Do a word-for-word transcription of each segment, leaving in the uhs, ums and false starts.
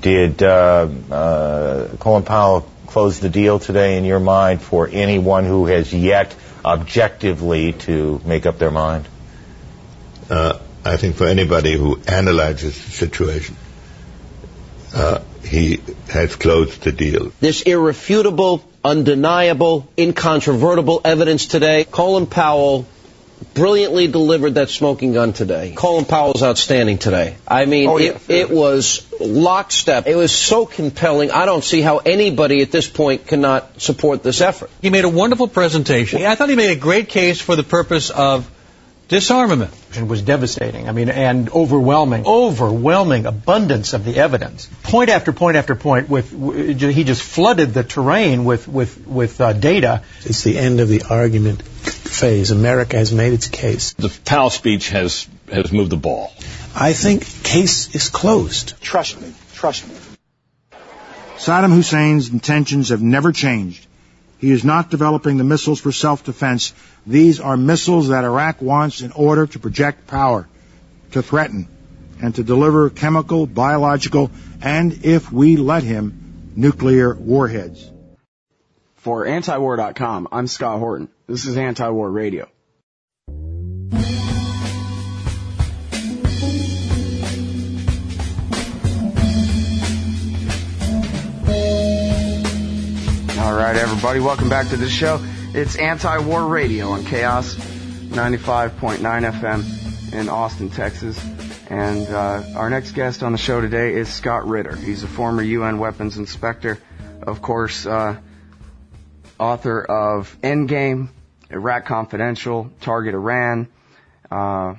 Did uh, uh, Colin Powell close the deal today in your mind for anyone who has yet objectively to make up their mind? Uh, I think for anybody who analyzes the situation, uh, he has closed the deal. This irrefutable, undeniable, incontrovertible evidence today. Colin Powell brilliantly delivered that smoking gun today. Colin Powell's outstanding today. I mean, oh, yeah. it, it was lockstep. It was so compelling. I don't see how anybody at this point cannot support this effort. He made a wonderful presentation. I thought he made a great case for the purpose of disarmament. It was devastating. I mean, and overwhelming, overwhelming abundance of the evidence. Point after point after point. With he just flooded the terrain with with with uh, data. It's the end of the argument phase. America has made its case. The Powell speech has has moved the ball. I think case is closed. Trust me. Trust me. Saddam Hussein's intentions have never changed. He is not developing the missiles for self-defense. These are missiles that Iraq wants in order to project power, to threaten, and to deliver chemical, biological, and, if we let him, nuclear warheads. For anti war dot com, I'm Scott Horton. This is Anti-War Radio. All right, everybody, welcome back to the show. It's Anti-War Radio on Chaos ninety-five point nine F M in Austin, Texas. And uh, our next guest on the show today is Scott Ritter. He's a former U N weapons inspector, of course, uh, author of Endgame, Iraq Confidential, Target Iran, uh,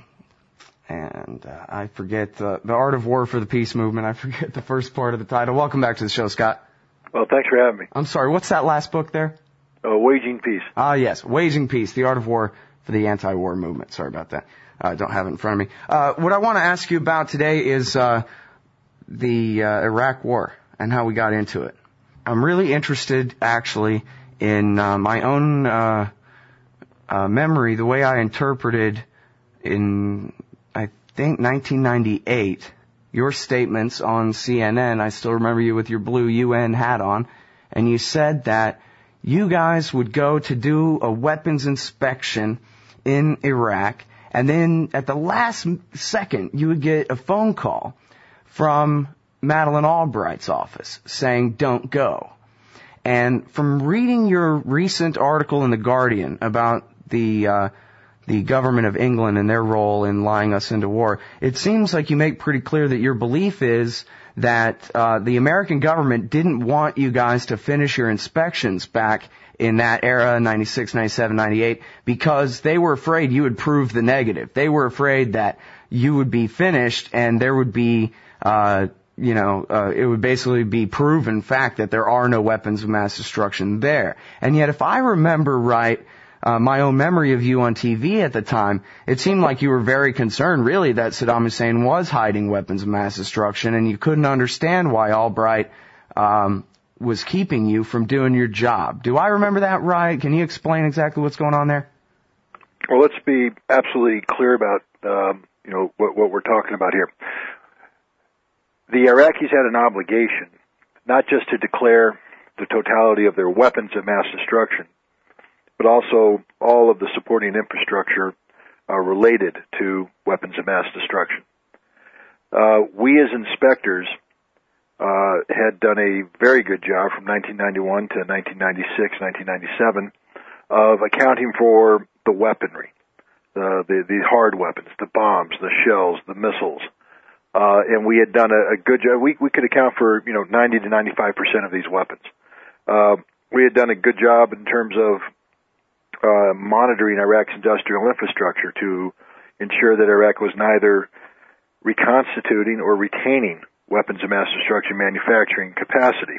and uh, I forget the, the Art of War for the Peace Movement. I forget the first part of the title. Welcome back to the show, Scott. Well, thanks for having me. I'm sorry, what's that last book there? Uh, Waging Peace. Ah, yes, Waging Peace, The Art of War for the Anti-War Movement. Sorry about that. I uh, don't have it in front of me. Uh, what I want to ask you about today is uh, the uh, Iraq War and how we got into it. I'm really interested, actually, in uh, my own uh, uh, memory, the way I interpreted in, I think, nineteen ninety-eight, your statements on C N N. I still remember you with your blue U N hat on, and you said that you guys would go to do a weapons inspection in Iraq, and then at the last second, you would get a phone call from Madeleine Albright's office saying, don't go. And from reading your recent article in The Guardian about the uh, the government of England and their role in lying us into war, it seems like you make pretty clear that your belief is that uh, the American government didn't want you guys to finish your inspections back in that era, ninety-six, ninety-seven, ninety-eight, because they were afraid you would prove the negative. They were afraid that you would be finished and there would be, uh, you know, uh, it would basically be proven fact that there are no weapons of mass destruction there. And yet, if I remember right, Uh, my own memory of you on T V at the time, it seemed like you were very concerned, really, that Saddam Hussein was hiding weapons of mass destruction, and you couldn't understand why Albright um, was keeping you from doing your job. Do I remember that right? Can you explain exactly what's going on there? Well, let's be absolutely clear about um, you know what, what we're talking about here. The Iraqis had an obligation not just to declare the totality of their weapons of mass destruction, but also all of the supporting infrastructure uh, related to weapons of mass destruction. Uh, we as inspectors uh, had done a very good job from nineteen ninety-one to nineteen ninety-six, nineteen ninety-seven of accounting for the weaponry, uh, the, the hard weapons, the bombs, the shells, the missiles. Uh, and we had done a, a good job. We, we could account for, you know, ninety to ninety-five percent of these weapons. Uh, we had done a good job in terms of Uh, monitoring Iraq's industrial infrastructure to ensure that Iraq was neither reconstituting or retaining weapons of mass destruction manufacturing capacity.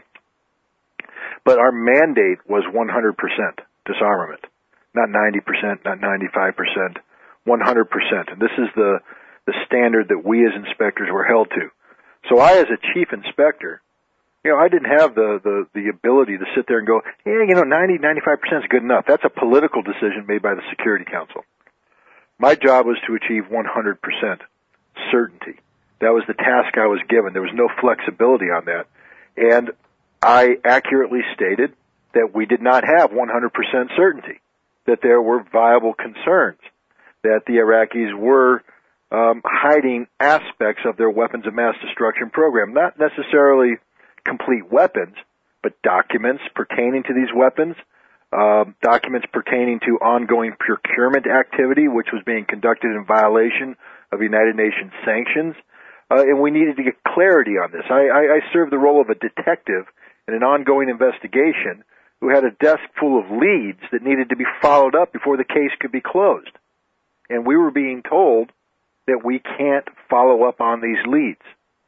But our mandate was one hundred percent disarmament, not ninety percent, not ninety-five percent, one hundred percent. And this is the, the standard that we as inspectors were held to. So I, as a chief inspector, you know, I didn't have the, the, the ability to sit there and go, yeah, you know, ninety, ninety-five percent is good enough. That's a political decision made by the Security Council. My job was to achieve one hundred percent certainty That was the task I was given. There was no flexibility on that. And I accurately stated that we did not have one hundred percent certainty, that there were viable concerns, that the Iraqis were um, hiding aspects of their weapons of mass destruction program, not necessarily complete weapons, but documents pertaining to these weapons, uh, documents pertaining to ongoing procurement activity, which was being conducted in violation of United Nations sanctions. Uh, and we needed to get clarity on this. I, I, I served the role of a detective in an ongoing investigation who had a desk full of leads that needed to be followed up before the case could be closed. And we were being told that we can't follow up on these leads.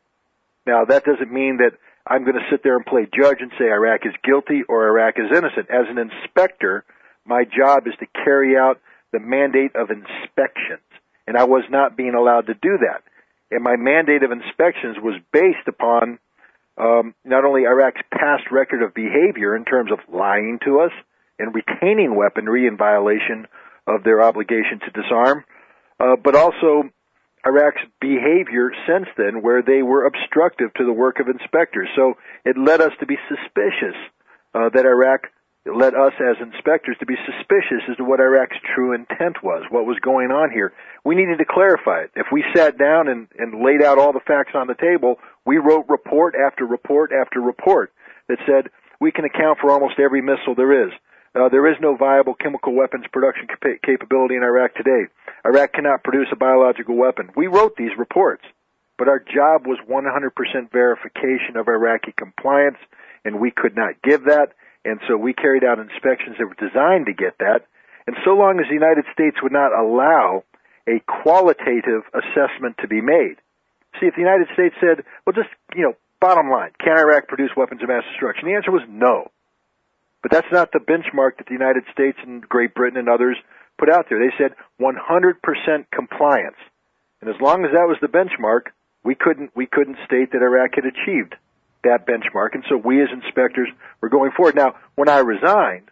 Now, that doesn't mean that I'm going to sit there and play judge and say Iraq is guilty or Iraq is innocent. As an inspector, my job is to carry out the mandate of inspections, and I was not being allowed to do that. And my mandate of inspections was based upon um, not only Iraq's past record of behavior in terms of lying to us and retaining weaponry in violation of their obligation to disarm, uh, but also Iraq's behavior since then, where they were obstructive to the work of inspectors. So it led us to be suspicious uh, that Iraq led us as inspectors to be suspicious as to what Iraq's true intent was, what was going on here. We needed to clarify it. If we sat down and, and laid out all the facts on the table, we wrote report after report after report that said we can account for almost every missile there is. Uh, there is no viable chemical weapons production cap- capability in Iraq today. Iraq cannot produce a biological weapon. We wrote these reports, but our job was one hundred percent verification of Iraqi compliance, and we could not give that, and so we carried out inspections that were designed to get that. And so long as the United States would not allow a qualitative assessment to be made. See, if the United States said, well, just, you know, bottom line, can Iraq produce weapons of mass destruction? The answer was no. But that's not the benchmark that the United States and Great Britain and others put out there. They said one hundred percent compliance. And as long as that was the benchmark, we couldn't we couldn't state that Iraq had achieved that benchmark. And so we as inspectors were going forward. Now, when I resigned,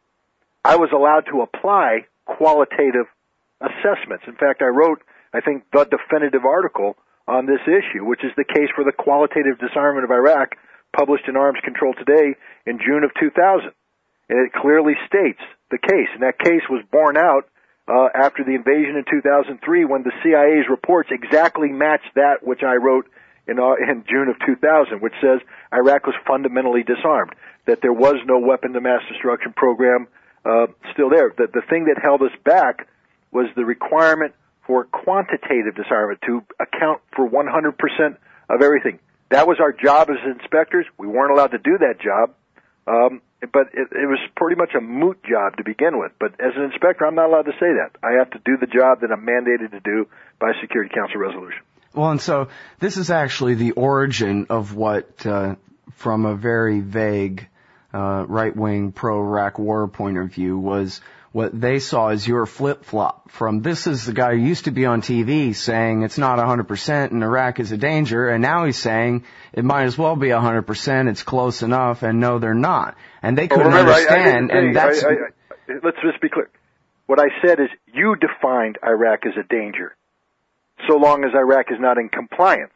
I was allowed to apply qualitative assessments. In fact, I wrote, I think, the definitive article on this issue, which is the case for the qualitative disarmament of Iraq, published in Arms Control Today in June of two thousand. And it clearly states the case. And that case was borne out uh, after the invasion in two thousand three, when the C I A's reports exactly matched that which I wrote in, uh, in June of two thousand, which says Iraq was fundamentally disarmed, that there was no weapon of mass destruction program uh, still there. The, the thing that held us back was the requirement for quantitative disarmament to account for one hundred percent of everything. That was our job as inspectors. We weren't allowed to do that job, um, but it, it was pretty much a moot job to begin with. But as an inspector, I'm not allowed to say that. I have to do the job that I'm mandated to do by Security Council resolution. Well, and so this is actually the origin of what, uh, from a very vague uh, right-wing pro-Iraq war point of view, was what they saw as your flip-flop from this is the guy who used to be on T V saying it's not one hundred percent and Iraq is a danger, and now he's saying it might as well be one hundred percent, it's close enough, and no, they're not. And they couldn't well, remember, understand, I, I and that's... I, I, I, let's just be clear. What I said is you defined Iraq as a danger, so long as Iraq is not in compliance.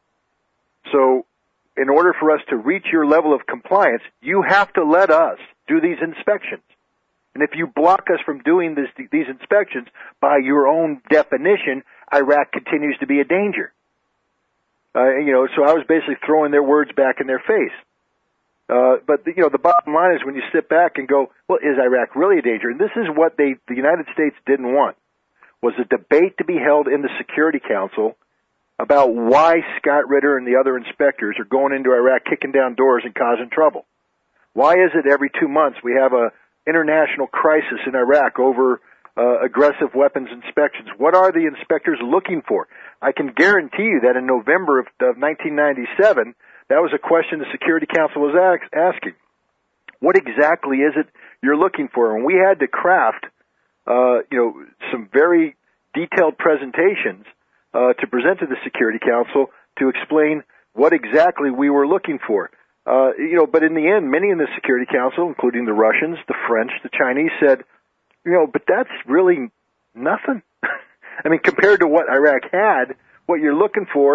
So in order for us to reach your level of compliance, you have to let us do these inspections. And if you block us from doing this, these inspections, by your own definition, Iraq continues to be a danger. Uh, you know, so I was basically throwing their words back in their face. Uh, but, you know, the bottom line is when you sit back and go, well, is Iraq really a danger? And this is what they, the United States didn't want, was a debate to be held in the Security Council about why Scott Ritter and the other inspectors are going into Iraq, kicking down doors and causing trouble. Why is it every two months we have a international crisis in Iraq over uh, aggressive weapons inspections? What are the inspectors looking for? I can guarantee you that in November of, of nineteen ninety-seven, that was a question the Security Council was ask, asking. What exactly is it you're looking for? And we had to craft, uh, you know, some very detailed presentations uh, to present to the Security Council to explain what exactly we were looking for. Uh, you know, but in the end, many in the Security Council, including the Russians, the French, the Chinese, said, you know, but that's really nothing. I mean, compared to what Iraq had, what you're looking for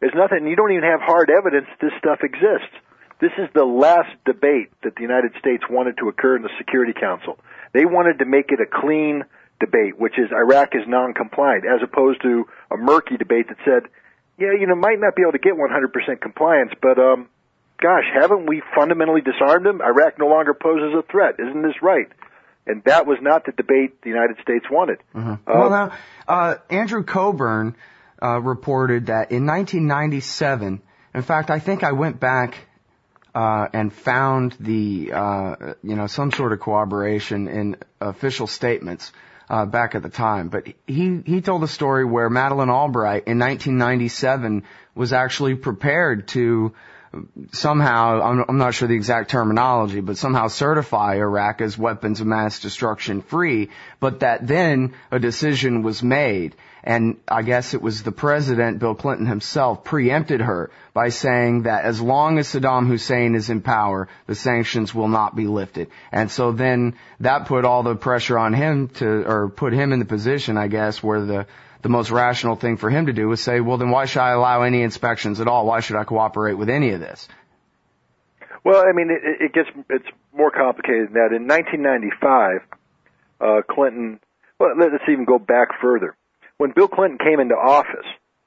There's nothing, you don't even have hard evidence this stuff exists. This is the last debate that the United States wanted to occur in the Security Council. They wanted to make it a clean debate, which is Iraq is non-compliant, as opposed to a murky debate that said, yeah, you know, might not be able to get one hundred percent compliance, but, um, gosh, haven't we fundamentally disarmed them? Iraq no longer poses a threat. Isn't this right? And that was not the debate the United States wanted. Mm-hmm. Uh, well, now, uh, Andrew Coburn uh, reported that in nineteen ninety-seven, in fact, I think I went back Uh, and found the, uh, you know, some sort of corroboration in official statements, uh, back at the time. But he, he told a story where Madeleine Albright in nineteen ninety-seven was actually prepared to somehow, I'm, I'm not sure the exact terminology, but somehow certify Iraq as weapons of mass destruction free, but that then a decision was made. And I guess it was the president, Bill Clinton himself, preempted her by saying that as long as Saddam Hussein is in power, the sanctions will not be lifted. And so then that put all the pressure on him to, or put him in the position, I guess, where the, the most rational thing for him to do was say, well, then why should I allow any inspections at all? Why should I cooperate with any of this? Well, I mean, it, it gets, it's more complicated than that. In nineteen ninety-five, uh, Clinton, well, let's even go back further. When Bill Clinton came into office,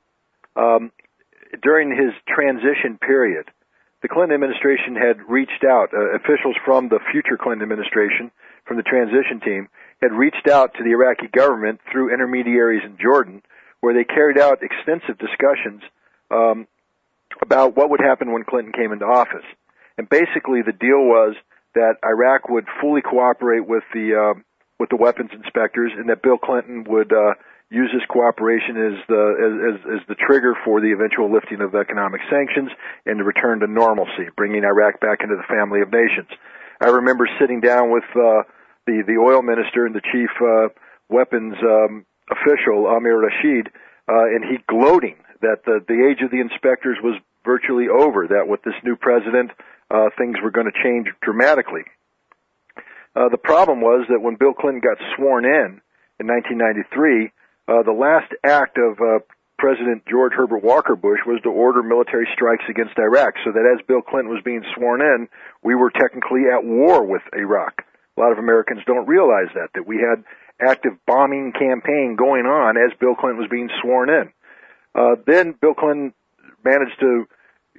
um, during his transition period, the Clinton administration had reached out, uh, officials from the future Clinton administration, from the transition team, had reached out to the Iraqi government through intermediaries in Jordan, where they carried out extensive discussions um, about what would happen when Clinton came into office. And basically the deal was that Iraq would fully cooperate with the uh, with the weapons inspectors, and that Bill Clinton would uh, use this cooperation as the as, as the trigger for the eventual lifting of economic sanctions and the return to normalcy, bringing Iraq back into the family of nations. I remember sitting down with uh, the the oil minister and the chief uh, weapons um, official, Amir Rashid, uh, and he gloating that the the age of the inspectors was virtually over. That with this new president, uh, things were going to change dramatically. Uh, the problem was that when Bill Clinton got sworn in in nineteen ninety-three, uh, the last act of uh, President George Herbert Walker Bush was to order military strikes against Iraq, so that as Bill Clinton was being sworn in, we were technically at war with Iraq. A lot of Americans don't realize that, that we had active bombing campaign going on as Bill Clinton was being sworn in. Uh, then Bill Clinton managed to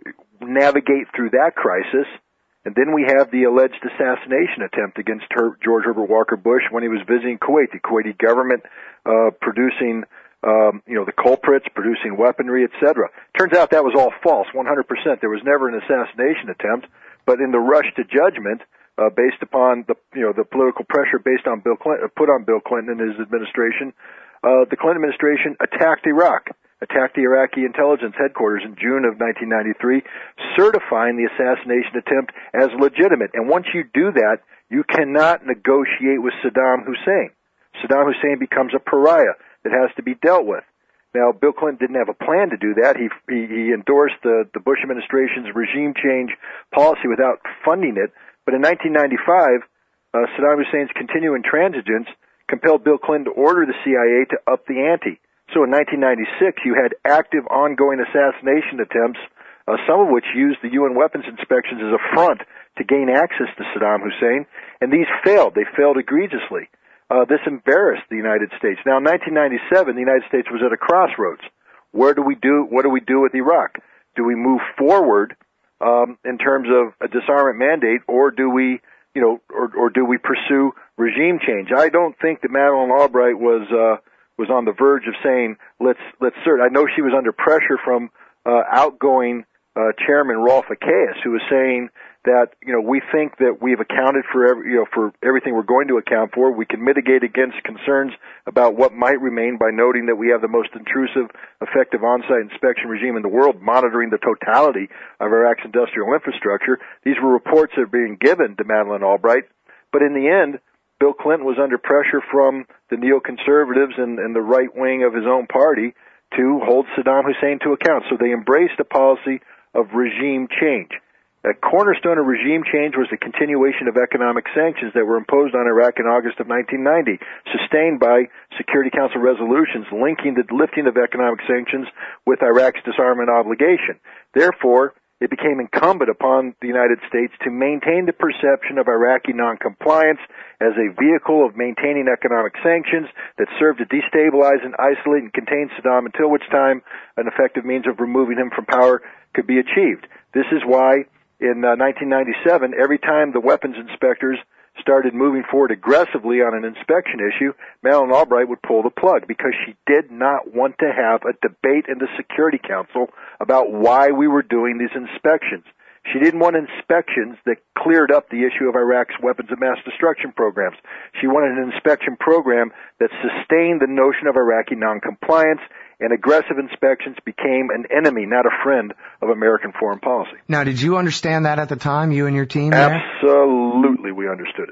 navigate through that crisis, and then we have the alleged assassination attempt against Her- George Herbert Walker Bush when he was visiting Kuwait, the Kuwaiti government uh, producing Um, you know, the culprits, producing weaponry, et cetera. Turns out that was all false, one hundred percent. There was never an assassination attempt, but in the rush to judgment, uh, based upon the, you know, the political pressure based on Bill Clinton, put on Bill Clinton and his administration, uh, the Clinton administration attacked Iraq, attacked the Iraqi intelligence headquarters in June of nineteen ninety-three, certifying the assassination attempt as legitimate. And once you do that, you cannot negotiate with Saddam Hussein. Saddam Hussein becomes a pariah that has to be dealt with. Now, Bill Clinton didn't have a plan to do that. He he, he endorsed the, the Bush administration's regime change policy without funding it. But in nineteen ninety-five, uh, Saddam Hussein's continuing intransigence compelled Bill Clinton to order the C I A to up the ante. So in nineteen ninety-six, you had active, ongoing assassination attempts, uh, some of which used the U N weapons inspections as a front to gain access to Saddam Hussein, and these failed. They failed egregiously. Uh, this embarrassed the United States. Now, in nineteen ninety-seven, the United States was at a crossroads. Where do we do? What do we do with Iraq? Do we move forward um, in terms of a disarmament mandate, or do we, you know, or, or do we pursue regime change? I don't think that Madeleine Albright was uh, was on the verge of saying let's let's cert. I know she was under pressure from uh, outgoing uh, Chairman Rolf Akeis, who was saying that, you know, we think that we've accounted for every, you know, for everything we're going to account for. We can mitigate against concerns about what might remain by noting that we have the most intrusive, effective on-site inspection regime in the world, monitoring the totality of Iraq's industrial infrastructure. These were reports that are being given to Madeleine Albright, but in the end, Bill Clinton was under pressure from the neoconservatives and, and the right wing of his own party to hold Saddam Hussein to account. So they embraced a policy of regime change. A cornerstone of regime change was the continuation of economic sanctions that were imposed on Iraq in August of nineteen ninety, sustained by Security Council resolutions linking the lifting of economic sanctions with Iraq's disarmament obligation. Therefore, it became incumbent upon the United States to maintain the perception of Iraqi noncompliance as a vehicle of maintaining economic sanctions that served to destabilize and isolate and contain Saddam, until which time an effective means of removing him from power could be achieved. This is why in uh, nineteen ninety-seven, every time the weapons inspectors started moving forward aggressively on an inspection issue, Madeleine Albright would pull the plug, because she did not want to have a debate in the Security Council about why we were doing these inspections. She didn't want inspections that cleared up the issue of Iraq's weapons of mass destruction programs. She wanted an inspection program that sustained the notion of Iraqi noncompliance, and aggressive inspections became an enemy, not a friend, of American foreign policy. Now, did you understand that at the time, you and your team there? Absolutely, we understood it.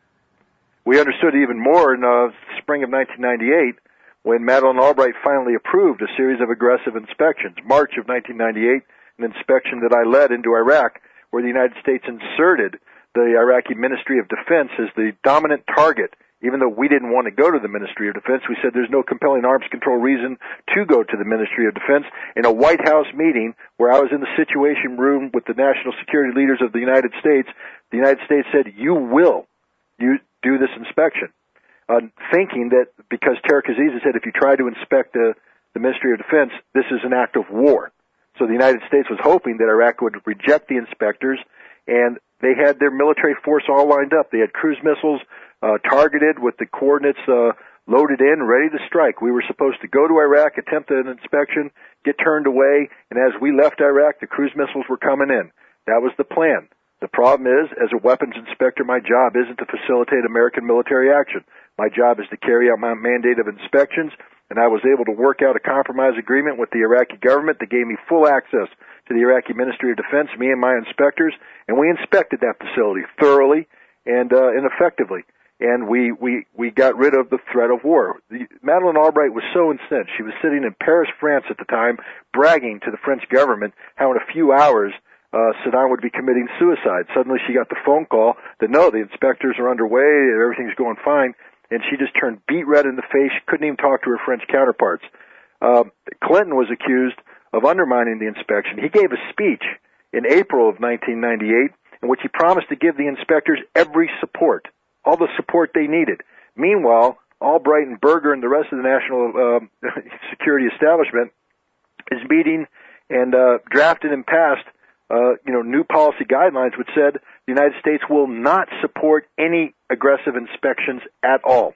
We understood it even more in the uh, spring of nineteen ninety-eight, when Madeleine Albright finally approved a series of aggressive inspections. March of nineteen ninety-eight, an inspection that I led into Iraq, where the United States inserted the Iraqi Ministry of Defense as the dominant target. Even though we didn't want to go to the Ministry of Defense, we said there's no compelling arms control reason to go to the Ministry of Defense. In a White House meeting where I was in the Situation Room with the national security leaders of the United States, the United States said, you will you do this inspection, uh, thinking that because Tariq Aziz said if you try to inspect the, the Ministry of Defense, this is an act of war. So the United States was hoping that Iraq would reject the inspectors, and they had their military force all lined up. They had cruise missiles Uh, targeted with the coordinates uh, loaded in, ready to strike. We were supposed to go to Iraq, attempt an inspection, get turned away, and as we left Iraq, the cruise missiles were coming in. That was the plan. The problem is, as a weapons inspector, my job isn't to facilitate American military action. My job is to carry out my mandate of inspections, and I was able to work out a compromise agreement with the Iraqi government that gave me full access to the Iraqi Ministry of Defense, me and my inspectors, and we inspected that facility thoroughly and, uh, and effectively. And we, we, we got rid of the threat of war. The, Madeleine Albright was so incensed. She was sitting in Paris, France at the time, bragging to the French government how in a few hours uh, Saddam would be committing suicide. Suddenly she got the phone call that, no, the inspectors are underway, everything's going fine, and she just turned beet red in the face. She couldn't even talk to her French counterparts. Uh, Clinton was accused of undermining the inspection. He gave a speech in April of nineteen ninety-eight in which he promised to give the inspectors every support, all the support they needed. Meanwhile, Albright and Berger and the rest of the national uh, security establishment is meeting and uh, drafted and passed, uh, you know, new policy guidelines which said the United States will not support any aggressive inspections at all.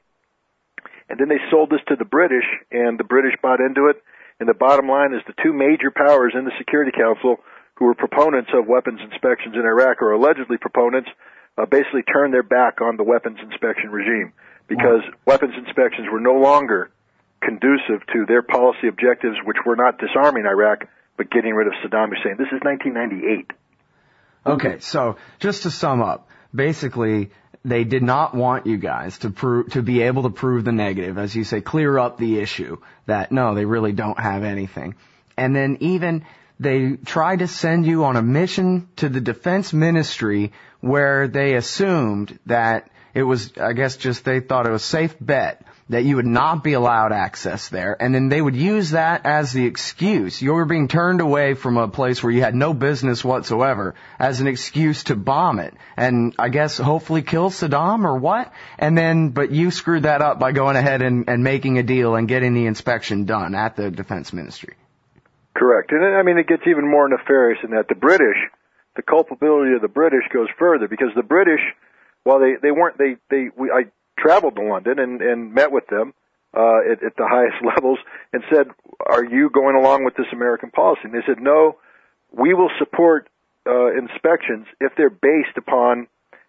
And then they sold this to the British, and the British bought into it. And the bottom line is the two major powers in the Security Council who were proponents of weapons inspections in Iraq, or allegedly proponents, Uh, basically turned their back on the weapons inspection regime, because wow. weapons inspections were no longer conducive to their policy objectives, which were not disarming Iraq, but getting rid of Saddam Hussein. This is nineteen ninety-eight. Okay, so just to sum up, basically they did not want you guys to prove, to be able to prove the negative, as you say, clear up the issue that no, they really don't have anything. And then even they tried to send you on a mission to the defense ministry where they assumed that it was, I guess just they thought it was a safe bet that you would not be allowed access there. And then they would use that as the excuse. You were being turned away from a place where you had no business whatsoever as an excuse to bomb it. And I guess hopefully kill Saddam or what? And then, but you screwed that up by going ahead and, and making a deal and getting the inspection done at the defense ministry. Correct. And I mean, it gets even more nefarious in that the British, the culpability of the British goes further, because the British, while they, they weren't, they, they, we, I traveled to London and, and met with them, uh, at, at the highest levels and said, are you going along with this American policy? And they said, no, we will support, uh, inspections if they're based upon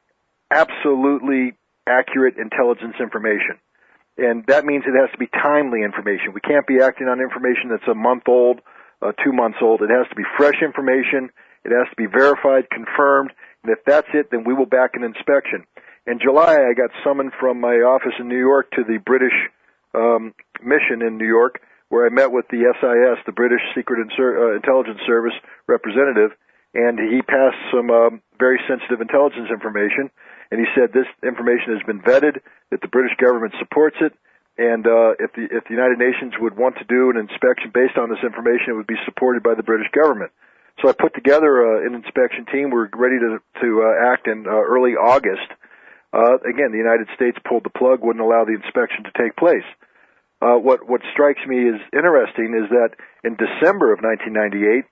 absolutely accurate intelligence information. And that means it has to be timely information. We can't be acting on information that's a month old, uh, two months old. It has to be fresh information. It has to be verified, confirmed, and if that's it, then we will back an inspection. In July, I got summoned from my office in New York to the British um, mission in New York, where I met with the S I S, the British Secret Insur- uh, Intelligence Service representative, and he passed some um, very sensitive intelligence information, and he said this information has been vetted, that the British government supports it, and uh, if the if the United Nations would want to do an inspection based on this information, it would be supported by the British government. So I put together uh, an inspection team. We're ready to to uh, act in uh, early August. Uh, again, the United States pulled the plug, wouldn't allow the inspection to take place. Uh, what what strikes me as interesting is that in December of nineteen ninety-eight,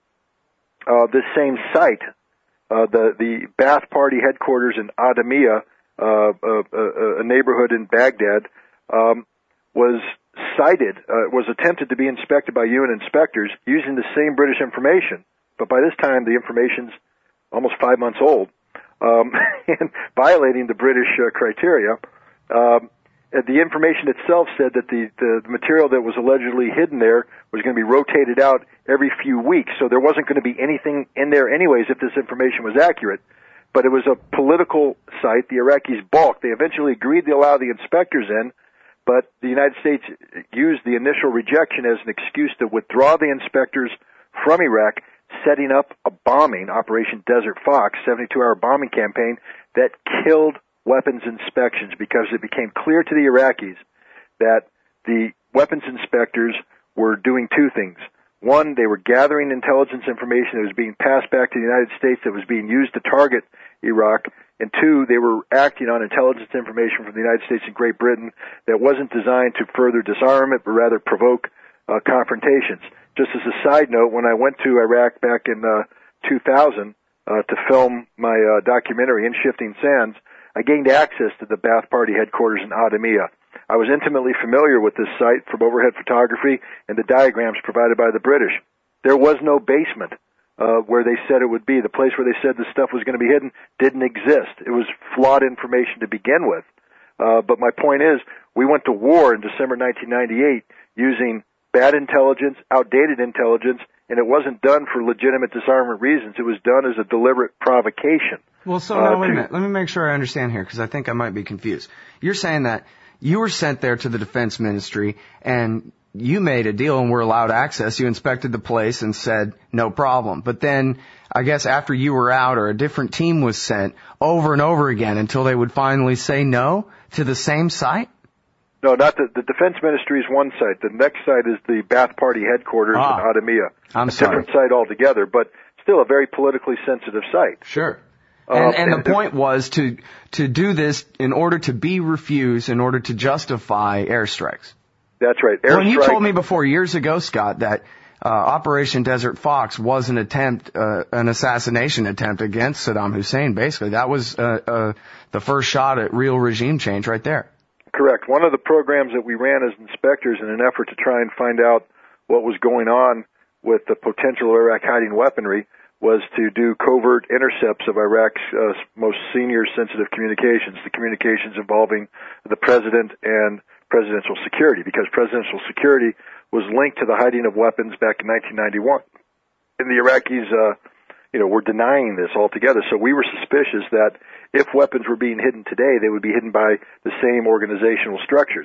uh, this same site, uh, the the Ba'ath Party headquarters in Adamiyah, uh, uh, uh, a neighborhood in Baghdad, um, was cited, uh, was attempted to be inspected by U N inspectors using the same British information. But by this time, the information's almost five months old, um, and violating the British uh, criteria. Um, the information itself said that the, the material that was allegedly hidden there was going to be rotated out every few weeks, so there wasn't going to be anything in there anyways if this information was accurate. But it was a political site. The Iraqis balked. They eventually agreed to allow the inspectors in, but the United States used the initial rejection as an excuse to withdraw the inspectors from Iraq, setting up a bombing, Operation Desert Fox, seventy-two hour bombing campaign that killed weapons inspections because it became clear to the Iraqis that the weapons inspectors were doing two things. One, they were gathering intelligence information that was being passed back to the United States that was being used to target Iraq. And two, they were acting on intelligence information from the United States and Great Britain that wasn't designed to further disarmament, but rather provoke uh, confrontations. Just as a side note, when I went to Iraq back in uh, two thousand uh, to film my uh, documentary, In Shifting Sands, I gained access to the Ba'ath Party headquarters in Adamiyah. I was intimately familiar with this site from overhead photography and the diagrams provided by the British. There was no basement uh, where they said it would be. The place where they said this stuff was going to be hidden didn't exist. It was flawed information to begin with. Uh, but my point is, we went to war in December nineteen ninety-eight using bad intelligence, outdated intelligence, and it wasn't done for legitimate disarmament reasons. It was done as a deliberate provocation. Well, so now, uh, wait a minute. Let me make sure I understand here, because I think I might be confused. You're saying that you were sent there to the defense ministry, and you made a deal and were allowed access. You inspected the place and said, no problem. But then, I guess after you were out, or a different team was sent over and over again until they would finally say no to the same site? No, not the, the defense ministry is one site. The next site is the Ba'ath Party headquarters ah, in Adamiyah. I'm a sorry. different site altogether, but still a very politically sensitive site. Sure. And, uh, and, and the point was to to do this in order to be refused, in order to justify airstrikes. That's right. Airstrike. When you told me before years ago, Scott, that uh, Operation Desert Fox was an attempt, uh, an assassination attempt against Saddam Hussein, basically, that was uh, uh, the first shot at real regime change right there. Correct. One of the programs that we ran as inspectors in an effort to try and find out what was going on with the potential Iraq hiding weaponry was to do covert intercepts of Iraq's uh, most senior sensitive communications, the communications involving the president and presidential security, because presidential security was linked to the hiding of weapons back in nineteen ninety-one. And the Iraqis, uh, you know, were denying this altogether. So we were suspicious that if weapons were being hidden today, they would be hidden by the same organizational structures.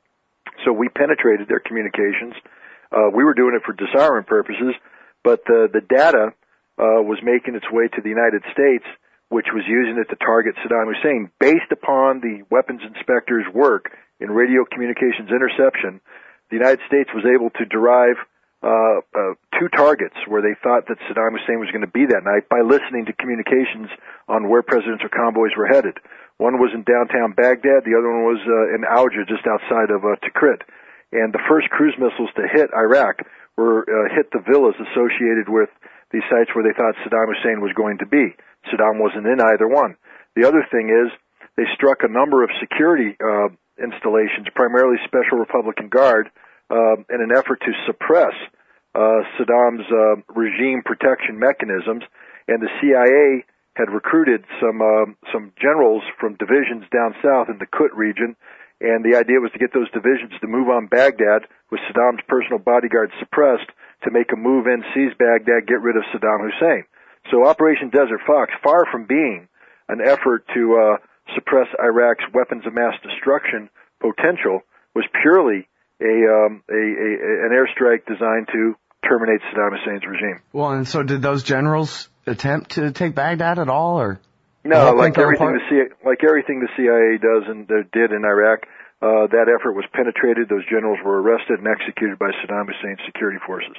So we penetrated their communications. Uh, we were doing it for disarmament purposes, but the, the data uh, was making its way to the United States, which was using it to target Saddam Hussein. Based upon the weapons inspectors' work in radio communications interception, the United States was able to derive Uh, uh, two targets where they thought that Saddam Hussein was going to be that night by listening to communications on where presidential convoys were headed. One was in downtown Baghdad, the other one was uh, in Auja, just outside of uh, Tikrit. And the first cruise missiles to hit Iraq were uh, hit the villas associated with these sites where they thought Saddam Hussein was going to be. Saddam wasn't in either one. The other thing is they struck a number of security uh, installations, primarily Special Republican Guard, Uh, in an effort to suppress uh, Saddam's uh, regime protection mechanisms, and the C I A had recruited some uh, some generals from divisions down south in the Kut region, and the idea was to get those divisions to move on Baghdad with Saddam's personal bodyguards suppressed to make a move in, seize Baghdad, get rid of Saddam Hussein. So Operation Desert Fox, far from being an effort to uh, suppress Iraq's weapons of mass destruction potential, was purely A, um, a, a an airstrike designed to terminate Saddam Hussein's regime. Well, and so did those generals attempt to take Baghdad at all, or no? Like everything the C- like everything the C I A does and uh, did in Iraq, uh, that effort was penetrated. Those generals were arrested and executed by Saddam Hussein's security forces.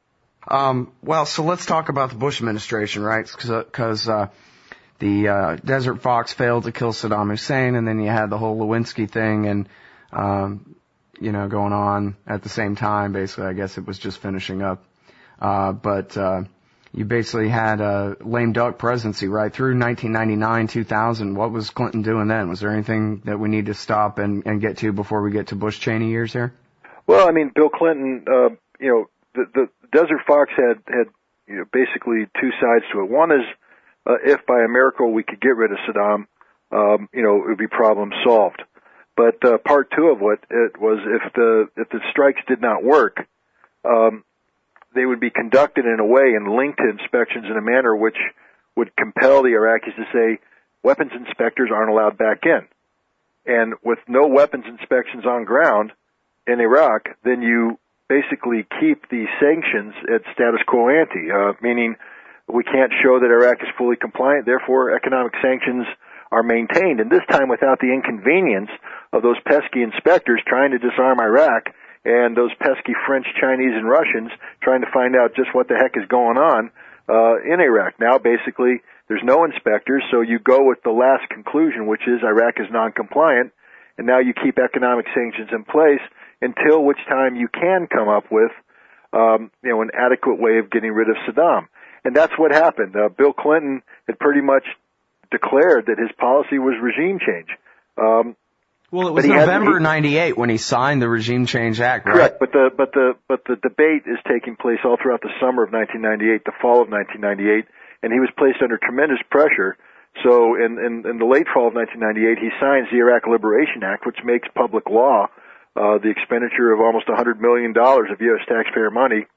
Um, well, so let's talk about the Bush administration, right? Because uh, the uh, Desert Fox failed to kill Saddam Hussein, and then you had the whole Lewinsky thing, and um, you know, going on at the same time. Basically, I guess it was just finishing up. Uh, but uh, you basically had a lame duck presidency right through nineteen ninety-nine, two thousand. What was Clinton doing then? Was there anything that we need to stop and, and get to before we get to Bush-Cheney years here? Well, I mean, Bill Clinton, uh, you know, the, the Desert Fox had, had you know, basically two sides to it. One is uh, if by a miracle we could get rid of Saddam, um, you know, it would be problem solved. But uh, part two of what it was, if the if the strikes did not work, um, they would be conducted in a way and linked to inspections in a manner which would compel the Iraqis to say weapons inspectors aren't allowed back in. And with no weapons inspections on ground in Iraq, then you basically keep the sanctions at status quo ante, uh, meaning we can't show that Iraq is fully compliant, therefore economic sanctions are maintained, and this time without the inconvenience of those pesky inspectors trying to disarm Iraq and those pesky French, Chinese, and Russians trying to find out just what the heck is going on uh, in Iraq. Now, basically, there's no inspectors, so you go with the last conclusion, which is Iraq is non-compliant, and now you keep economic sanctions in place until which time you can come up with, um, you know, an adequate way of getting rid of Saddam. And that's what happened. Uh, Bill Clinton had pretty much declared that his policy was regime change. Um, well, it was November ninety-eight when he signed the Regime Change Act, right? Correct, but the but the but the debate is taking place all throughout the summer of nineteen ninety-eight, the fall of nineteen ninety-eight, and he was placed under tremendous pressure. So in, in, in the late fall of nineteen ninety-eight, he signs the Iraq Liberation Act, which makes public law uh, the expenditure of almost one hundred million dollars of U S taxpayer money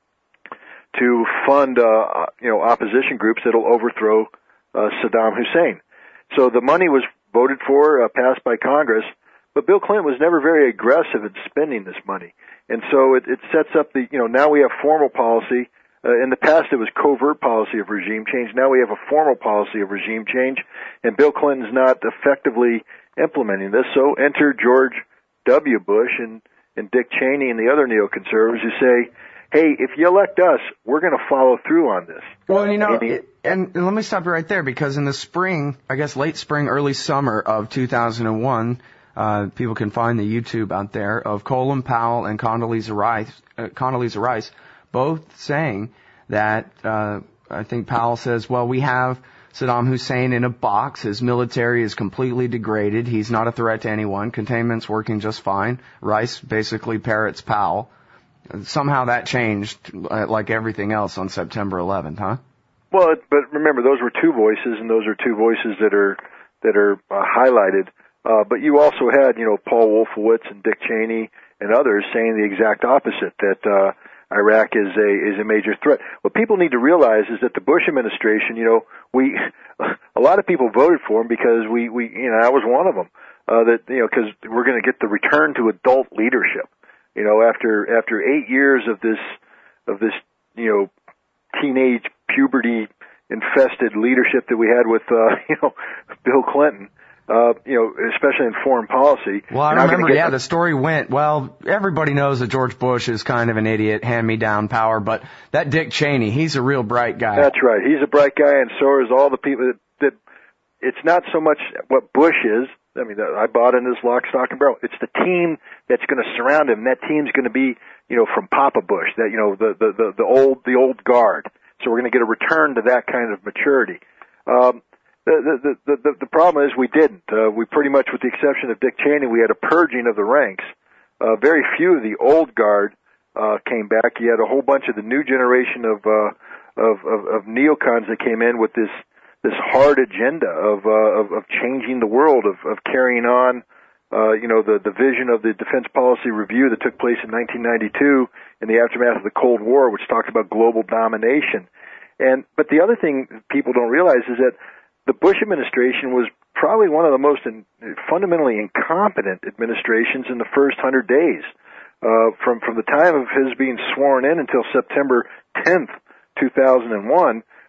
to fund uh, you know opposition groups that will overthrow uh, Saddam Hussein. So the money was voted for, uh, passed by Congress, but Bill Clinton was never very aggressive in spending this money. And so it, it sets up the, you know, now we have formal policy. Uh, in the past it was covert policy of regime change. Now we have a formal policy of regime change, and Bill Clinton's not effectively implementing this. So enter George W. Bush and, and Dick Cheney and the other neoconservatives who say, hey, if you elect us, we're going to follow through on this. Well, you know, and, and, and let me stop you right there, because in the spring, I guess late spring, early summer of two thousand one, uh, people can find the YouTube out there of Colin Powell and Condoleezza Rice, uh, Condoleezza Rice both saying that, uh, I think Powell says, well, we have Saddam Hussein in a box. His military is completely degraded. He's not a threat to anyone. Containment's working just fine. Rice basically parrots Powell. Somehow that changed, uh, like everything else, on September eleventh, huh? Well, but remember, those were two voices, and those are two voices that are that are uh, highlighted. Uh, but you also had, you know, Paul Wolfowitz and Dick Cheney and others saying the exact opposite, that uh, Iraq is a is a major threat. What people need to realize is that the Bush administration, you know, we a lot of people voted for him because we we you know I was one of them. Uh, that you know because we're going to get the return to adult leadership. You know, after after eight years of this of this you know teenage puberty infested leadership that we had with uh, you know Bill Clinton, uh, you know, especially in foreign policy. Well, I remember, yeah, the story went, well, everybody knows that George Bush is kind of an idiot, hand-me-down power, but that Dick Cheney, he's a real bright guy. That's right. He's a bright guy, and so is all the people that, that it's not so much what Bush is. I mean, I bought in this lock, stock, and barrel. It's the team that's going to surround him. That team's going to be, you know, from Papa Bush, that, you know, the, the, the, the old, the old guard. So we're going to get a return to that kind of maturity. Um, the, the, the, the, the problem is we didn't. Uh, we pretty much, with the exception of Dick Cheney, we had a purging of the ranks. Uh, very few of the old guard, uh, came back. You had a whole bunch of the new generation of, uh, of, of, of neocons that came in with this, this hard agenda of, uh, of, of changing the world, of, of carrying on, uh, you know, the, the vision of the Defense Policy Review that took place in nineteen ninety-two in the aftermath of the Cold War, which talked about global domination. And, but the other thing people don't realize is that the Bush administration was probably one of the most in, fundamentally incompetent administrations in the first hundred days. Uh, from, from the time of his being sworn in until September tenth, two thousand one,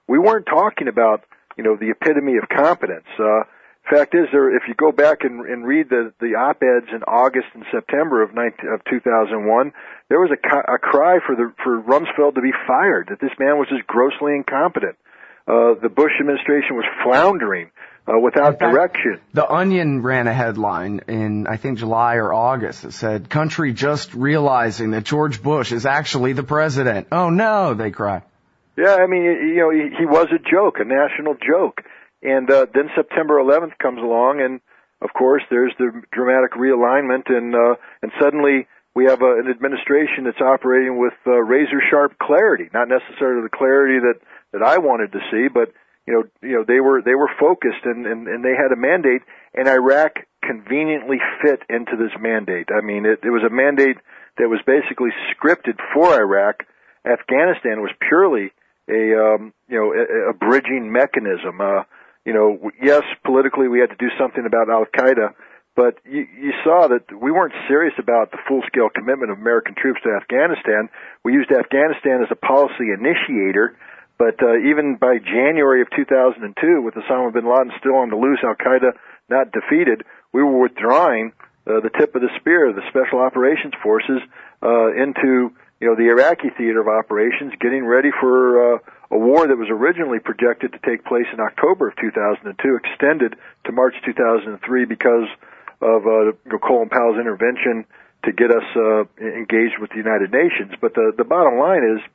we weren't talking about, you know, the epitome of competence. Uh, fact is, there, if you go back and, and read the, the op-eds in August and September of, nineteen, of two thousand one, there was a, a cry for the for Rumsfeld to be fired, that this man was just grossly incompetent. Uh, the Bush administration was floundering uh, without fact, direction. The Onion ran a headline in, I think, July or August that said, "Country just realizing that George Bush is actually the president." Oh, no, they cry. Yeah, I mean, you know, he, he was a joke, a national joke. And uh, then September eleventh comes along, and, of course, there's the dramatic realignment, and uh, and suddenly we have a, an administration that's operating with uh, razor-sharp clarity, not necessarily the clarity that, that I wanted to see, but, you know, you know, they were they were focused, and, and, and they had a mandate, and Iraq conveniently fit into this mandate. I mean, it, it was a mandate that was basically scripted for Iraq. Afghanistan was purely a, um, you know, a, a bridging mechanism. Uh, You know, yes, politically we had to do something about Al-Qaeda, but you, you saw that we weren't serious about the full-scale commitment of American troops to Afghanistan. We used Afghanistan as a policy initiator, but uh, even by January of two thousand two, with Osama bin Laden still on the loose, Al-Qaeda not defeated, we were withdrawing uh, the tip of the spear, the Special Operations Forces, uh, into, you know, the Iraqi theater of operations, getting ready for uh, a war that was originally projected to take place in October of two thousand two, extended to March two thousand three because of uh, you know, Colin Powell's intervention to get us uh, engaged with the United Nations. But the, the bottom line is,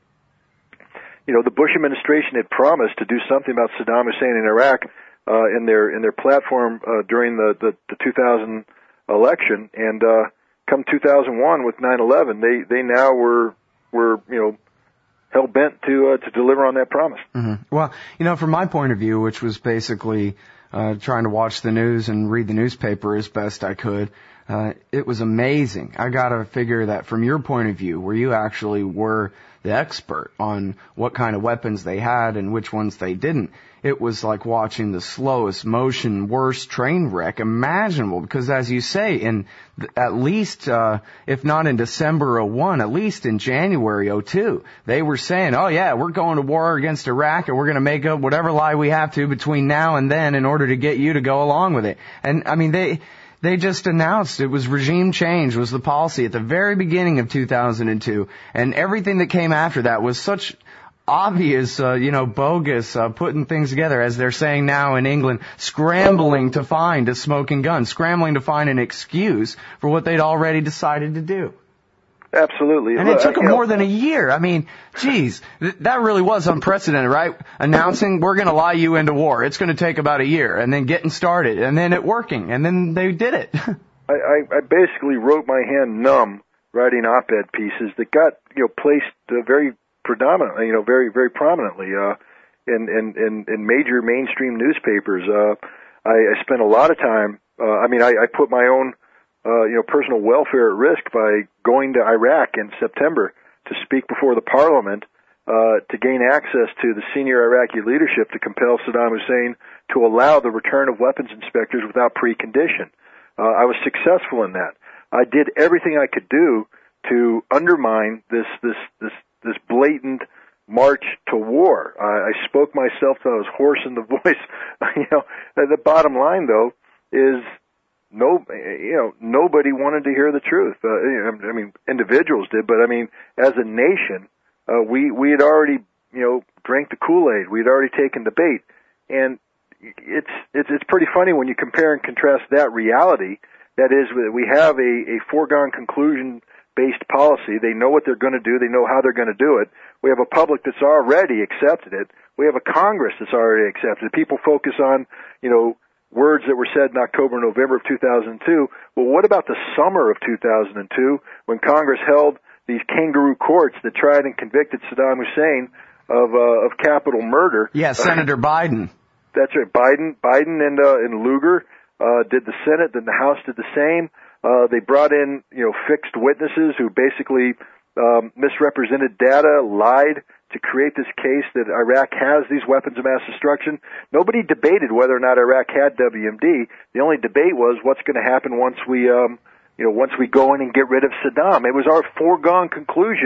you know, the Bush administration had promised to do something about Saddam Hussein in Iraq uh, in their in their platform uh, during the, the, the two thousand election, and uh, come two thousand one with nine eleven, they they now were were you know hell bent to uh, to deliver on that promise. Mm-hmm. Well, you know, from my point of view, which was basically uh, trying to watch the news and read the newspaper as best I could, uh, it was amazing. I got to figure that from your point of view, where you actually were the expert on what kind of weapons they had and which ones they didn't, it was like watching the slowest motion, worst train wreck imaginable. Because as you say, in th- at least, uh, if not in December oh one, at least in January oh two, they were saying, oh yeah, we're going to war against Iraq and we're going to make up whatever lie we have to between now and then in order to get you to go along with it. And I mean, they... They just announced it was regime change was the policy at the very beginning of two thousand two, and everything that came after that was such obvious, uh, you know, bogus, uh, putting things together, as they're saying now in England, scrambling to find a smoking gun, scrambling to find an excuse for what they'd already decided to do. Absolutely. And it took them more than a year. I mean, geez, th- that really was unprecedented, right? Announcing, we're going to lie you into war. It's going to take about a year, and then getting started, and then it working, and then they did it. I, I, I basically wrote my hand numb writing op-ed pieces that got, you know, placed uh, very predominantly, you know, very, very prominently uh, in, in, in, in major mainstream newspapers. Uh, I, I spent a lot of time, uh, I mean, I, I put my own Uh, you know, personal welfare at risk by going to Iraq in September to speak before the parliament uh, to gain access to the senior Iraqi leadership to compel Saddam Hussein to allow the return of weapons inspectors without precondition. Uh, I was successful in that. I did everything I could do to undermine this this this this blatant march to war. I, I spoke myself till I was hoarse in the voice. You know, the bottom line though is, no, you know, nobody wanted to hear the truth. Uh, I mean, individuals did, but I mean, as a nation, uh, we we had already, you know, drank the Kool-Aid. We had already taken the bait, and it's it's it's pretty funny when you compare and contrast that reality. That is, we have a, a foregone conclusion-based policy. They know what they're going to do. They know how they're going to do it. We have a public that's already accepted it. We have a Congress that's already accepted it. People focus on, you know, words that were said in October and November of two thousand two. Well, what about the summer of two thousand two when Congress held these kangaroo courts that tried and convicted Saddam Hussein of uh, of capital murder? Yeah, Senator uh, Biden. That's right. Biden, Biden and uh, and Lugar uh, did the Senate. Then the House did the same. Uh, they brought in, you know, fixed witnesses who basically um, misrepresented data, lied to create this case that Iraq has these weapons of mass destruction. Nobody debated whether or not Iraq had W M D. The only debate was what's going to happen once we, um, you know, once we go in and get rid of Saddam. It was our foregone conclusion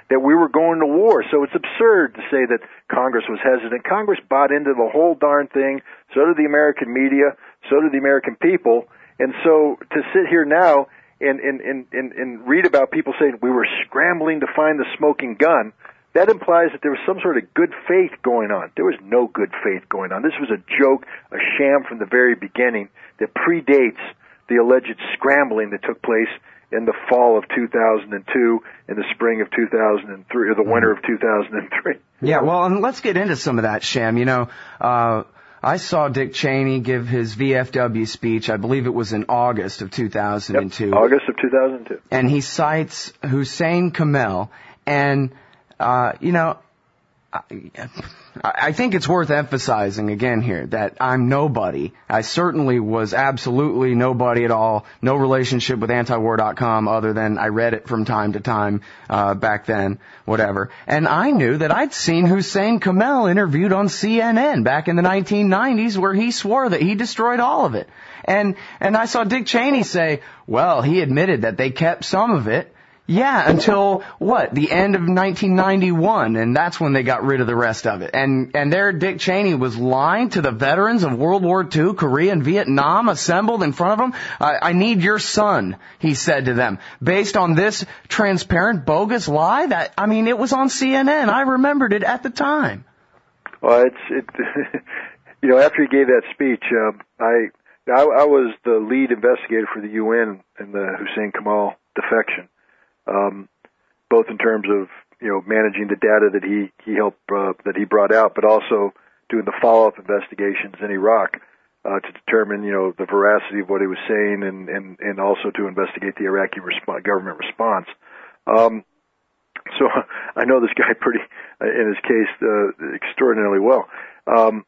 that we were going to war. So it's absurd to say that Congress was hesitant. Congress bought into the whole darn thing. So did the American media. So did the American people. And so to sit here now and, and, and, and, and read about people saying we were scrambling to find the smoking gun, that implies that there was some sort of good faith going on. There was no good faith going on. This was a joke, a sham from the very beginning that predates the alleged scrambling that took place in the fall of two thousand two, in the spring of two thousand three, or the winter of two thousand three. Yeah, well, and let's get into some of that, Sham. You know, uh, I saw Dick Cheney give his V F W speech, I believe it was in August of two thousand two. Yep, August of two thousand two. And he cites Hussein Kamel, and, uh, you know, I, I think it's worth emphasizing again here that I'm nobody. I certainly was absolutely nobody at all, no relationship with antiwar dot com other than I read it from time to time uh, back then, whatever. And I knew that I'd seen Hussein Kamel interviewed on C N N back in the nineteen nineties where he swore that he destroyed all of it. And and I saw Dick Cheney say, well, he admitted that they kept some of it. Yeah, until, what, the end of nineteen ninety-one, and that's when they got rid of the rest of it. And and there Dick Cheney was lying to the veterans of World War Two, Korea and Vietnam assembled in front of them. I, I need your son, he said to them. Based on this transparent, bogus lie, that, I mean, it was on C N N. I remembered it at the time. Well, it's, it, you know, after he gave that speech, uh, I, I, I was the lead investigator for the U N in the Hussein Kamel defection. Um, both in terms of, you know, managing the data that he, he helped, uh, that he brought out, but also doing the follow-up investigations in Iraq, uh, to determine, you know, the veracity of what he was saying and, and, and also to investigate the Iraqi resp- government response. Um, so I know this guy pretty, uh, in his case, uh, extraordinarily well. Um,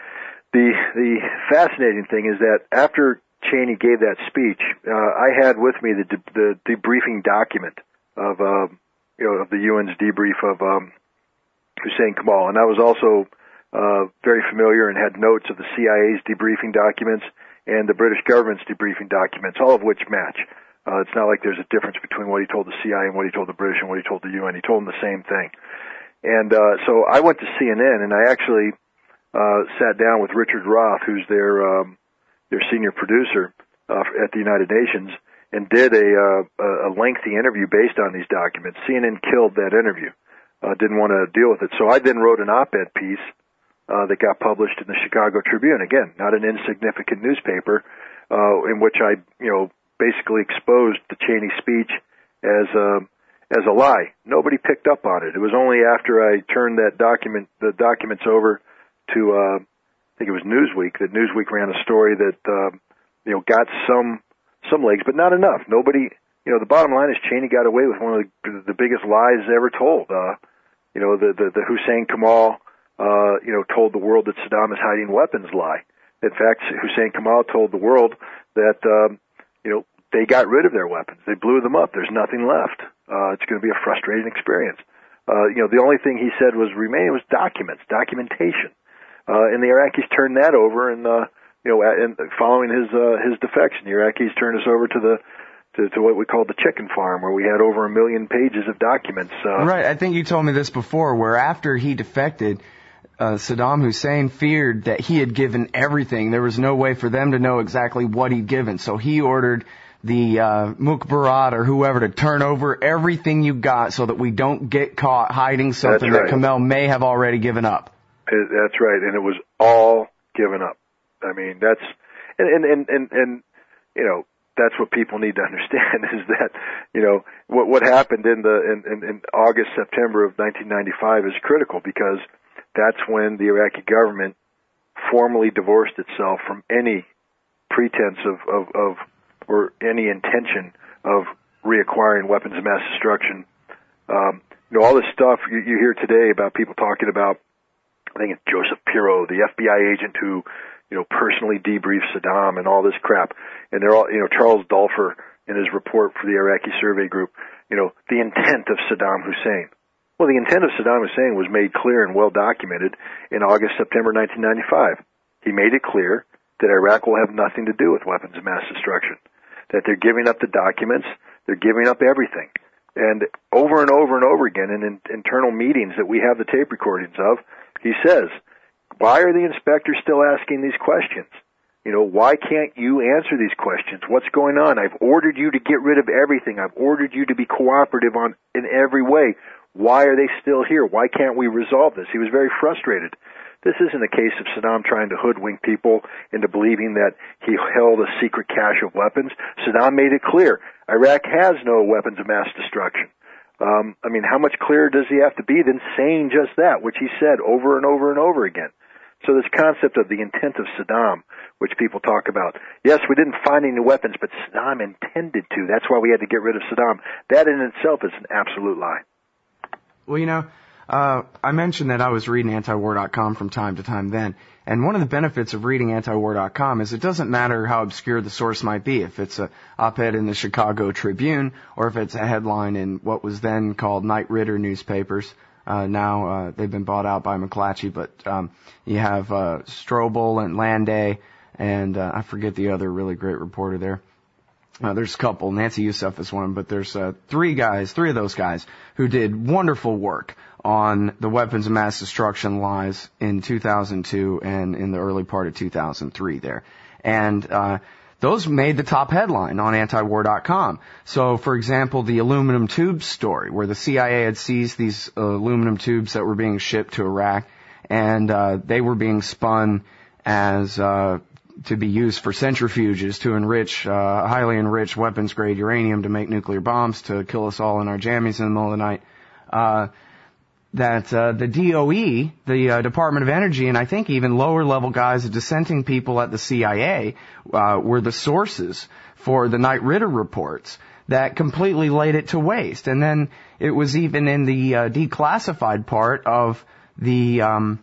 the, the fascinating thing is that after Cheney gave that speech, uh, I had with me the, de- the debriefing document of, uh, you know, of the U N's debrief of um, Hussein Kamel, and I was also uh, very familiar and had notes of the C I A's debriefing documents and the British government's debriefing documents, all of which match. Uh, it's not like there's a difference between what he told the C I A and what he told the British and what he told the U N. He told them the same thing. And uh, so I went to C N N, and I actually uh, sat down with Richard Roth, who's their um, their senior producer uh, at the United Nations, and did a, uh, a lengthy interview based on these documents. C N N killed that interview, uh, didn't want to deal with it. So I then wrote an op-ed piece uh, that got published in the Chicago Tribune, again, not an insignificant newspaper, uh, in which I, you know, basically exposed the Cheney speech as a, as a lie. Nobody picked up on it. It was only after I turned that document, the documents over to, uh, I think it was Newsweek, that Newsweek ran a story that, uh, you know, got some, some legs, but not enough. Nobody, you know, the bottom line is Cheney got away with one of the, the biggest lies ever told. Uh, you know, the, the, the Hussein Kamel, uh, you know, told the world that Saddam is hiding weapons lie. In fact, Hussein Kamel told the world that, um, you know, they got rid of their weapons. They blew them up. There's nothing left. Uh, it's going to be a frustrating experience. Uh, you know, the only thing he said was remaining was documents, documentation. Uh, and the Iraqis turned that over, and uh, you know, and following his uh, his defection, the Iraqis turned us over to the to, to what we called the chicken farm, where we had over a million pages of documents. Uh, right. I think you told me this before, where after he defected, uh, Saddam Hussein feared that he had given everything. There was no way for them to know exactly what he'd given, so he ordered the uh, Mukhbarat or whoever to turn over everything you got, so that we don't get caught hiding something right. that Kamel may have already given up. That's right, and it was all given up. I mean, that's and and and and, and you know, that's what people need to understand is that, you know, what what happened in the in, in, in August, September of nineteen ninety-five is critical, because that's when the Iraqi government formally divorced itself from any pretense of of, of or any intention of reacquiring weapons of mass destruction. Um, you know, all this stuff you, you hear today about people talking about. I think it's Joseph Pirro, the F B I agent who, you know, personally debriefed Saddam and all this crap. And they're all, you know, Charles Dulfer in his report for the Iraqi Survey Group, you know, the intent of Saddam Hussein. Well, the intent of Saddam Hussein was made clear and well documented in August, September nineteen ninety-five. He made it clear that Iraq will have nothing to do with weapons of mass destruction, that they're giving up the documents, they're giving up everything. And over and over and over again in, in internal meetings that we have the tape recordings of, he says, why are the inspectors still asking these questions? You know, why can't you answer these questions? What's going on? I've ordered you to get rid of everything. I've ordered you to be cooperative on in every way. Why are they still here? Why can't we resolve this? He was very frustrated. This isn't a case of Saddam trying to hoodwink people into believing that he held a secret cache of weapons. Saddam made it clear. Iraq has no weapons of mass destruction. Um, I mean, how much clearer does he have to be than saying just that, which he said over and over and over again? So this concept of the intent of Saddam, which people talk about, yes, we didn't find any weapons, but Saddam intended to. That's why we had to get rid of Saddam. That in itself is an absolute lie. Well, you know, uh, I mentioned that I was reading anti war dot com from time to time then, and one of the benefits of reading anti war dot com is it doesn't matter how obscure the source might be, if it's a op-ed in the Chicago Tribune or if it's a headline in what was then called Knight Ridder newspapers. Uh, now uh, they've been bought out by McClatchy, but um, you have uh, Strobel and Landay, and uh, I forget the other really great reporter there. Uh, there's a couple. Nancy Youssef is one, but there's uh, three guys, three of those guys who did wonderful work on the weapons of mass destruction lies in two thousand two and in the early part of two thousand three there. And uh, those made the top headline on anti war dot com. So, for example, the aluminum tubes story, where the C I A had seized these uh, aluminum tubes that were being shipped to Iraq, and uh, they were being spun as uh to be used for centrifuges to enrich, uh, highly enriched weapons-grade uranium to make nuclear bombs to kill us all in our jammies in the middle of the night. Uh, that uh, the D O E, the uh, Department of Energy, and I think even lower-level guys, the dissenting people at the C I A, uh, were the sources for the Knight Ridder reports that completely laid it to waste. And then it was even in the uh, declassified part of the um,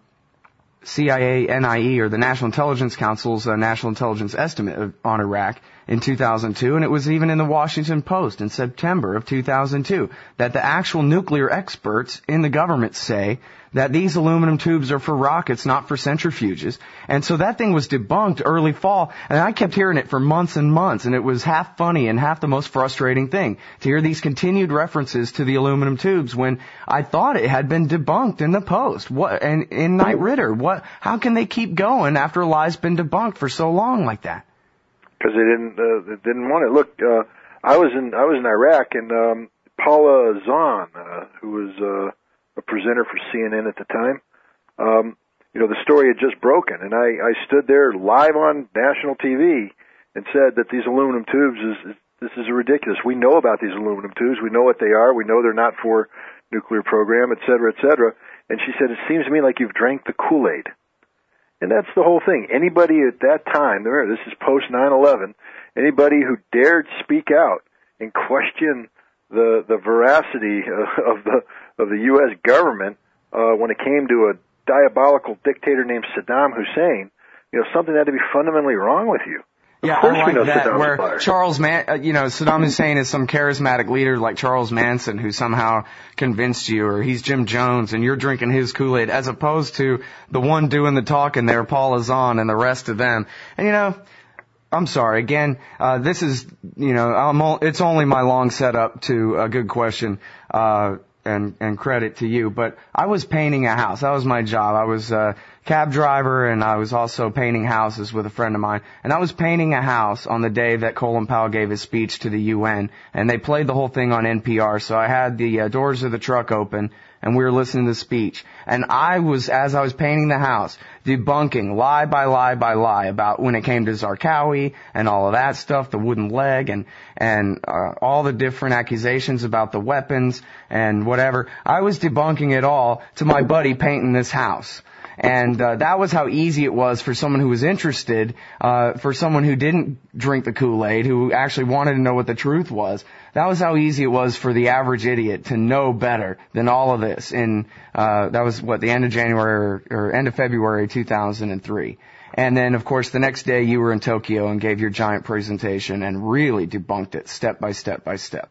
C I A N I E, or the National Intelligence Council's uh, National Intelligence Estimate of, on Iraq in two thousand two, and it was even in the Washington Post in September of two thousand two, that the actual nuclear experts in the government say that these aluminum tubes are for rockets, not for centrifuges. And so that thing was debunked early fall, and I kept hearing it for months and months, and it was half funny and half the most frustrating thing to hear these continued references to the aluminum tubes when I thought it had been debunked in the Post. What, and in Knight Ridder, what, how can they keep going after a lie's been debunked for so long like that? Because they didn't, uh, they didn't want it. Look, uh, I was in, I was in Iraq, and um, Paula Zahn, uh, who was uh, a presenter for C N N at the time, um, you know, the story had just broken, and I, I stood there live on national T V and said that these aluminum tubes is, is this is ridiculous. We know about these aluminum tubes. We know what they are. We know they're not for nuclear program, et cetera, et cetera. And she said, it seems to me like you've drank the Kool-Aid. And that's the whole thing. Anybody at that time, remember, this is post nine eleven, anybody who dared speak out and question the the veracity of the of the U S government uh, when it came to a diabolical dictator named Saddam Hussein, you know, something had to be fundamentally wrong with you. Of yeah, course I we know like that, Saddam's where fired. Charles Man, uh, you know, Saddam Hussein is some charismatic leader like Charles Manson who somehow convinced you, or he's Jim Jones and you're drinking his Kool-Aid, as opposed to the one doing the talking there, Paula Zahn, and the rest of them. And you know, I'm sorry, again, uh, this is, you know, I'm all, it's only my long setup to a good question, uh, and, and credit to you, but I was painting a house. That was my job. I was a cab driver, and I was also painting houses with a friend of mine. And I was painting a house on the day that Colin Powell gave his speech to the U N, and they played the whole thing on N P R. So I had the uh, doors of the truck open, and we were listening to the speech. And I was, as I was painting the house, debunking lie by lie by lie about when it came to Zarqawi and all of that stuff, the wooden leg, and and uh, all the different accusations about the weapons and whatever. I was debunking it all to my buddy painting this house. And uh, that was how easy it was for someone who was interested, uh, for someone who didn't drink the Kool-Aid, who actually wanted to know what the truth was. That was how easy it was for the average idiot to know better than all of this. In uh, that was what the end of January or, or end of February two thousand three. And then, of course, the next day you were in Tokyo and gave your giant presentation and really debunked it step by step by step.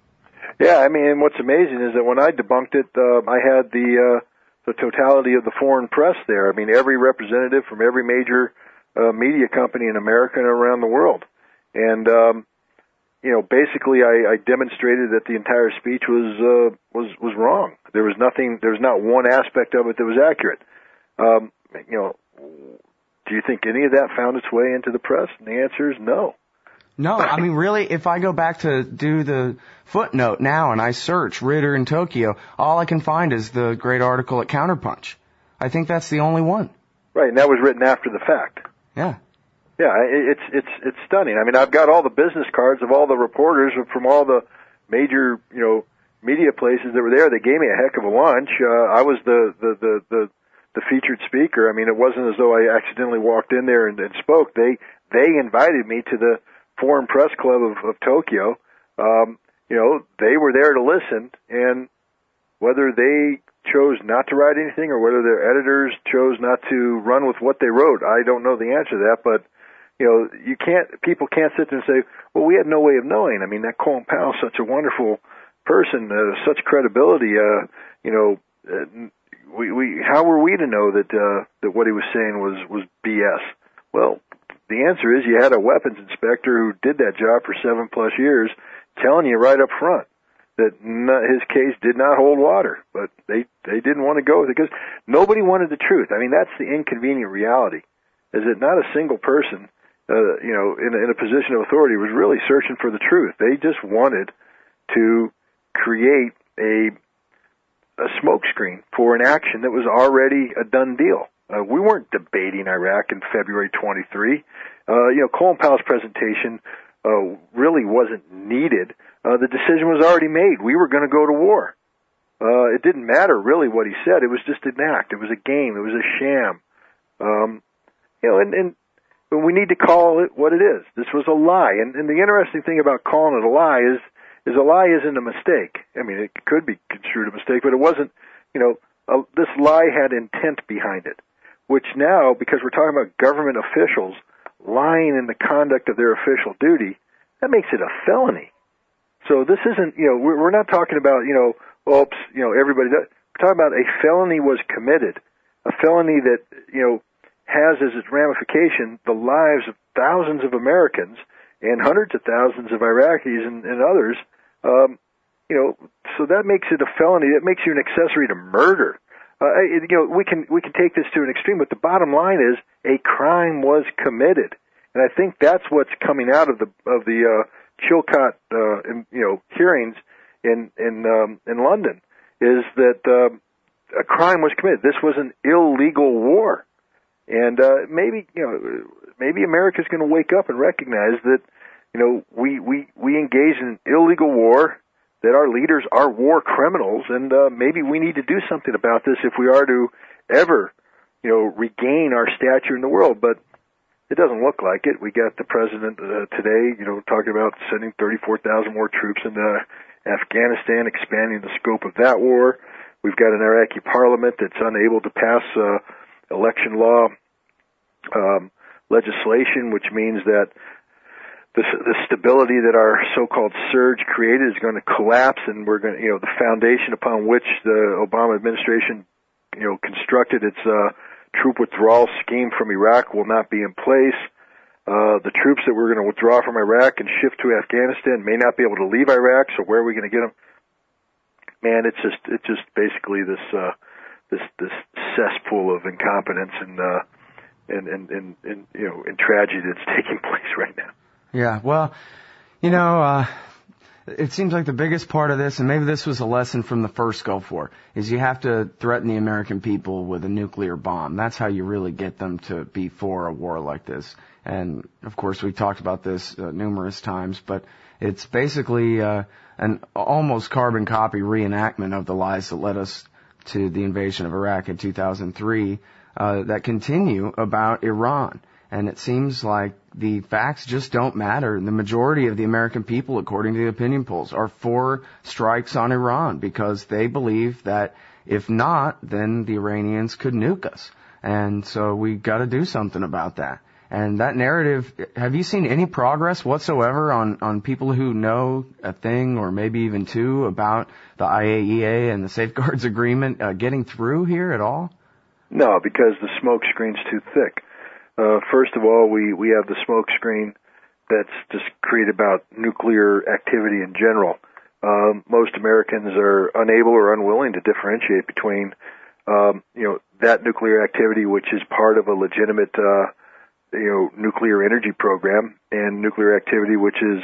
Yeah, I mean, what's amazing is that when I debunked it, uh, I had the uh, the totality of the foreign press there. I mean, every representative from every major uh, media company in America and around the world. And, um, you know, basically, I, I demonstrated that the entire speech was uh, was was wrong. There was nothing. There was not one aspect of it that was accurate. Um, you know, do you think any of that found its way into the press? And the answer is no. No, I mean, really, if I go back to do the footnote now and I search Ritter in Tokyo, all I can find is the great article at Counterpunch. I think that's the only one. Right, and that was written after the fact. Yeah. Yeah, it's it's it's stunning. I mean, I've got all the business cards of all the reporters from all the major, you know, media places that were there. They gave me a heck of a lunch. Uh, I was the, the, the, the, the featured speaker. I mean, it wasn't as though I accidentally walked in there and, and spoke. They they invited me to the Foreign Press Club of, of Tokyo. Um, you know, they were there to listen, and whether they chose not to write anything or whether their editors chose not to run with what they wrote, I don't know the answer to that, but you know, you can't, people can't sit there and say, well, we had no way of knowing. I mean, that Colin Powell's such a wonderful person, uh, such credibility, uh, you know, uh, we, we, how were we to know that, uh, that what he was saying was, was B S? Well, the answer is you had a weapons inspector who did that job for seven plus years telling you right up front that not, his case did not hold water, but they, they didn't want to go with it because nobody wanted the truth. I mean, that's the inconvenient reality, is that not a single person Uh, you know, in, in a position of authority was really searching for the truth. They just wanted to create a a smokescreen for an action that was already a done deal. Uh, we weren't debating Iraq in February twenty-third. Uh, you know, Colin Powell's presentation uh, really wasn't needed. Uh, the decision was already made. We were going to go to war. Uh, it didn't matter really what he said. It was just an act. It was a game. It was a sham. Um, you know, and, and But we need to call it what it is. This was a lie. And, and the interesting thing about calling it a lie is, is a lie isn't a mistake. I mean, it could be construed a mistake, but it wasn't, you know, a, this lie had intent behind it, which now, because we're talking about government officials lying in the conduct of their official duty, that makes it a felony. So this isn't, you know, we're, we're not talking about, you know, oops, you know, everybody does. We're talking about a felony was committed, a felony that, you know, has as its ramification the lives of thousands of Americans and hundreds of thousands of Iraqis and, and others. Um, you know, so that makes it a felony. That makes you an accessory to murder. Uh, it, you know, we can we can take this to an extreme, but the bottom line is a crime was committed, and I think that's what's coming out of the of the uh, Chilcot uh, in, you know hearings in in um, in London is that uh, a crime was committed. This was an illegal war. And uh, maybe you know, maybe America's going to wake up and recognize that you know we we we engage in illegal war, that our leaders are war criminals, and uh, maybe we need to do something about this if we are to ever you know regain our stature in the world. But it doesn't look like it. We got the president uh, today, you know, talking about sending thirty-four thousand more troops into Afghanistan, expanding the scope of that war. We've got an Iraqi parliament that's unable to pass Uh, election law um, legislation, which means that the, the stability that our so-called surge created is going to collapse, and we're going to, you know, the foundation upon which the Obama administration, you know, constructed its uh, troop withdrawal scheme from Iraq will not be in place. Uh, the troops that we're going to withdraw from Iraq and shift to Afghanistan may not be able to leave Iraq, so where are we going to get them? Man, it's just, it's just basically this, uh, this this cesspool of incompetence and uh and, and, and, and you know and tragedy that's taking place right now. Yeah, well, you know, uh it seems like the biggest part of this, and maybe this was a lesson from the first Gulf War, is you have to threaten the American people with a nuclear bomb. That's how you really get them to be for a war like this. And of course, we've talked about this uh, numerous times, but it's basically uh an almost carbon copy reenactment of the lies that led us to the invasion of Iraq in two thousand three, uh, that continue about Iran. And it seems like the facts just don't matter. The majority of the American people, according to the opinion polls, are for strikes on Iran because they believe that if not, then the Iranians could nuke us. And so we got to do something about that. And that narrative, have you seen any progress whatsoever on, on people who know a thing or maybe even two about the I A E A and the Safeguards Agreement uh, getting through here at all? No, because the smoke screen's too thick. Uh, first of all, we, we have the smoke screen that's just created about nuclear activity in general. Um, most Americans are unable or unwilling to differentiate between, um, you know, that nuclear activity, which is part of a legitimate, uh, you know, nuclear energy program, and nuclear activity, which is,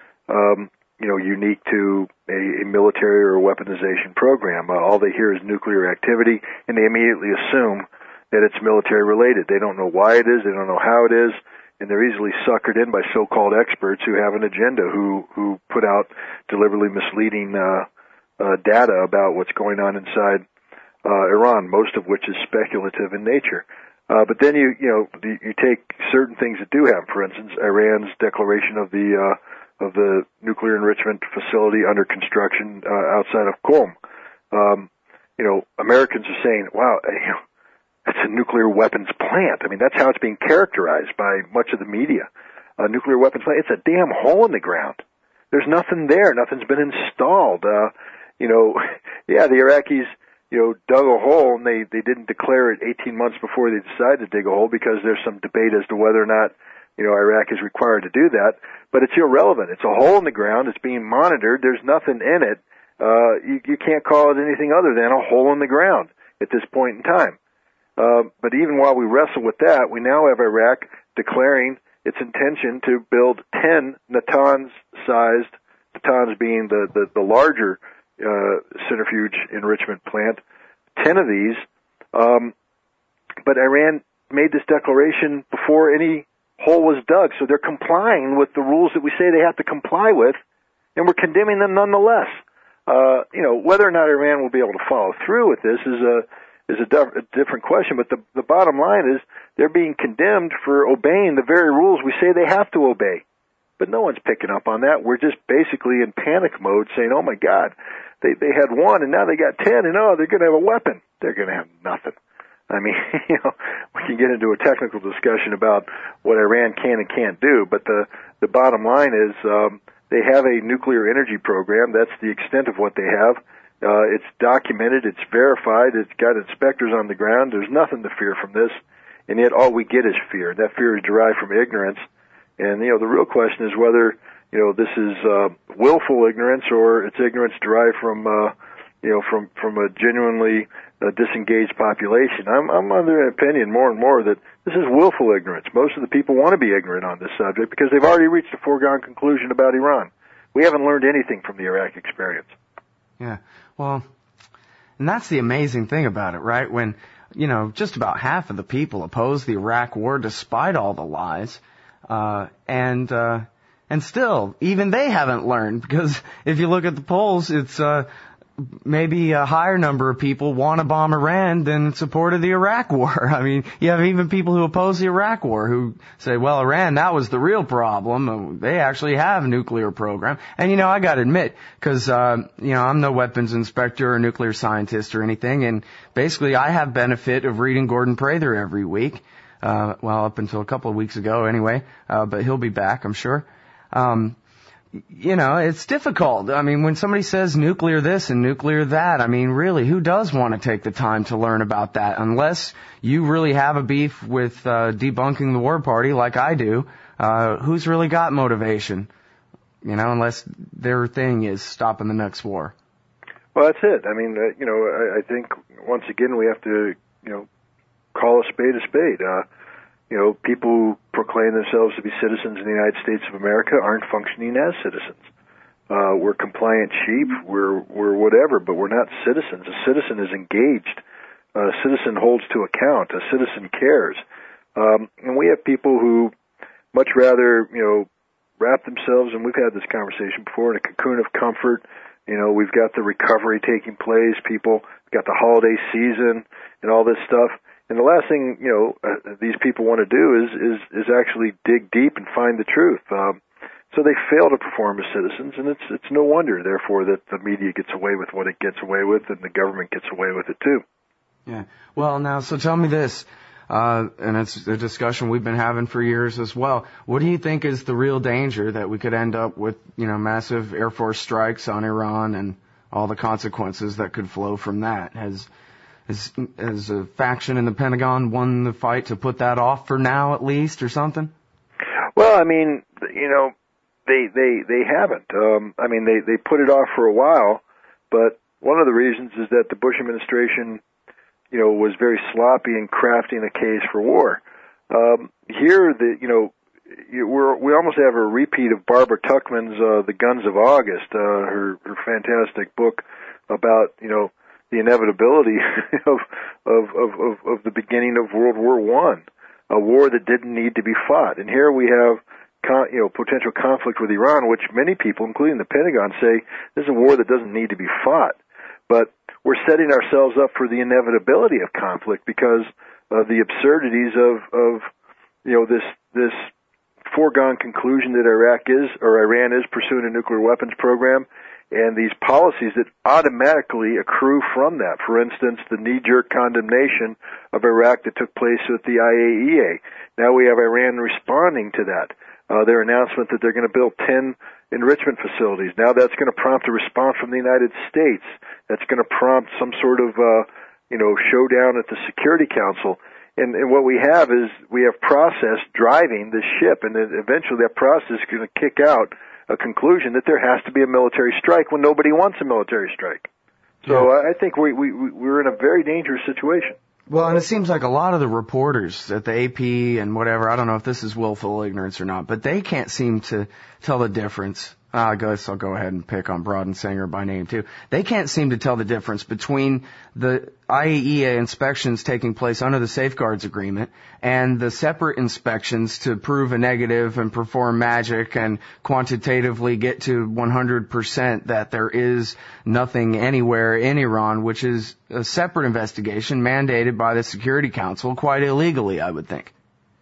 um, you know, unique to a, a military or a weaponization program. Uh, all they hear is nuclear activity, and they immediately assume that it's military related. They don't know why it is, they don't know how it is, and they're easily suckered in by so-called experts who have an agenda, who who put out deliberately misleading uh, uh, data about what's going on inside uh, Iran, most of which is speculative in nature. Uh, but then you you know you, you take certain things that do happen. For instance, Iran's declaration of the uh, of the nuclear enrichment facility under construction uh, outside of Qom. Um, you know, Americans are saying, "Wow, you know, it's a nuclear weapons plant." I mean, that's how it's being characterized by much of the media. A nuclear weapons plant. It's a damn hole in the ground. There's nothing there. Nothing's been installed. Uh, you know, yeah, the Iraqis, you know, dug a hole, and they, they didn't declare it eighteen months before they decided to dig a hole, because there's some debate as to whether or not, you know, Iraq is required to do that. But it's irrelevant. It's a hole in the ground. It's being monitored. There's nothing in it. Uh, you, you can't call it anything other than a hole in the ground at this point in time. Uh, but even while we wrestle with that, we now have Iraq declaring its intention to build ten Natanz-sized, Natanz being the, the, the larger uh, centrifuge enrichment plant, ten of these. Um, but Iran made this declaration before any hole was dug, so they're complying with the rules that we say they have to comply with, and we're condemning them nonetheless. Uh, you know, whether or not Iran will be able to follow through with this is a is a, a different question, but the, the bottom line is they're being condemned for obeying the very rules we say they have to obey. But no one's picking up on that. We're just basically in panic mode saying, oh my God, they, they had one and now they got ten, and oh, they're going to have a weapon. They're going to have nothing. I mean, you know, we can get into a technical discussion about what Iran can and can't do, but the, the bottom line is um, they have a nuclear energy program. That's the extent of what they have. Uh, it's documented, it's verified, it's got inspectors on the ground. There's nothing to fear from this, and yet all we get is fear. That fear is derived from ignorance, and, you know, the real question is whether, you know, this is uh, willful ignorance or it's ignorance derived from, uh, you know, from, from a genuinely uh, disengaged population. I'm, I'm under an opinion more and more that this is willful ignorance. Most of the people want to be ignorant on this subject because they've already reached a foregone conclusion about Iran. We haven't learned anything from the Iraq experience. Yeah. Well, and that's the amazing thing about it, right? When, you know, just about half of the people oppose the Iraq war despite all the lies, uh, and, uh, and still, even they haven't learned, because if you look at the polls, it's, uh, maybe a higher number of people want to bomb Iran than supported the Iraq war. I mean, you have even people who oppose the Iraq war who say, well, Iran, that was the real problem. They actually have a nuclear program. And, you know, I got to admit, because, uh, you know, I'm no weapons inspector or nuclear scientist or anything, and basically I have benefit of reading Gordon Prather every week. Uh, well, up until a couple of weeks ago anyway, uh, but he'll be back, I'm sure. Um, You know, it's difficult. I mean, when somebody says nuclear this and nuclear that, I mean, really, who does want to take the time to learn about that? Unless you really have a beef with uh, debunking the war party like I do, uh, who's really got motivation? You know, unless their thing is stopping the next war. Well, that's it. I mean, uh, you know, I, I think, once again, we have to, you know, call a spade a spade. Uh, You know, people who proclaim themselves to be citizens in the United States of America aren't functioning as citizens. Uh, we're compliant sheep, we're, we're whatever, but we're not citizens. A citizen is engaged. A citizen holds to account. A citizen cares. Um, and we have people who much rather, you know, wrap themselves, and we've had this conversation before, in a cocoon of comfort. You know, we've got the recovery taking place. People, we've got the holiday season and all this stuff. And the last thing, you know, uh, these people want to do is, is, is actually dig deep and find the truth. Um, so they fail to perform as citizens, and it's, it's no wonder, therefore, that the media gets away with what it gets away with, and the government gets away with it, too. Yeah. Well, now, so tell me this, uh, and it's a discussion we've been having for years as well. What do you think is the real danger that we could end up with, you know, massive Air Force strikes on Iran and all the consequences that could flow from that? Has Has, has a faction in the Pentagon won the fight to put that off for now, at least, or something? Well, I mean, you know, they they they haven't. Um, I mean, they they put it off for a while, but one of the reasons is that the Bush administration, you know, was very sloppy in crafting a case for war. Um, here, the you know, we're we almost have a repeat of Barbara Tuchman's uh, "The Guns of August," uh, her her fantastic book about you know the inevitability of of of of, of the beginning of World War One, a war that didn't need to be fought. And here we have con, you know potential conflict with Iran, which many people, including the Pentagon, say this is a war that doesn't need to be fought. But we're setting ourselves up for the inevitability of conflict because of the absurdities of, of you know, this this foregone conclusion that Iraq is, or Iran is, pursuing a nuclear weapons program, and these policies that automatically accrue from that. For instance, the knee-jerk condemnation of Iraq that took place with the I A E A. Now we have Iran responding to that. Uh, their announcement that they're going to build ten enrichment facilities. Now that's going to prompt a response from the United States. That's going to prompt some sort of, uh, you know, showdown at the Security Council. And, and what we have is we have process driving this ship, and then eventually that process is going to kick out a conclusion that there has to be a military strike when nobody wants a military strike. So yeah. I think we, we, we're in a very dangerous situation. Well, and it seems like a lot of the reporters at the A P and whatever, I don't know if this is willful ignorance or not, but they can't seem to tell the difference. I guess I'll go ahead and pick on Brodensinger by name too. They can't seem to tell the difference between the I A E A inspections taking place under the Safeguards Agreement and the separate inspections to prove a negative and perform magic and quantitatively get to one hundred percent that there is nothing anywhere in Iran, which is a separate investigation mandated by the Security Council quite illegally, I would think.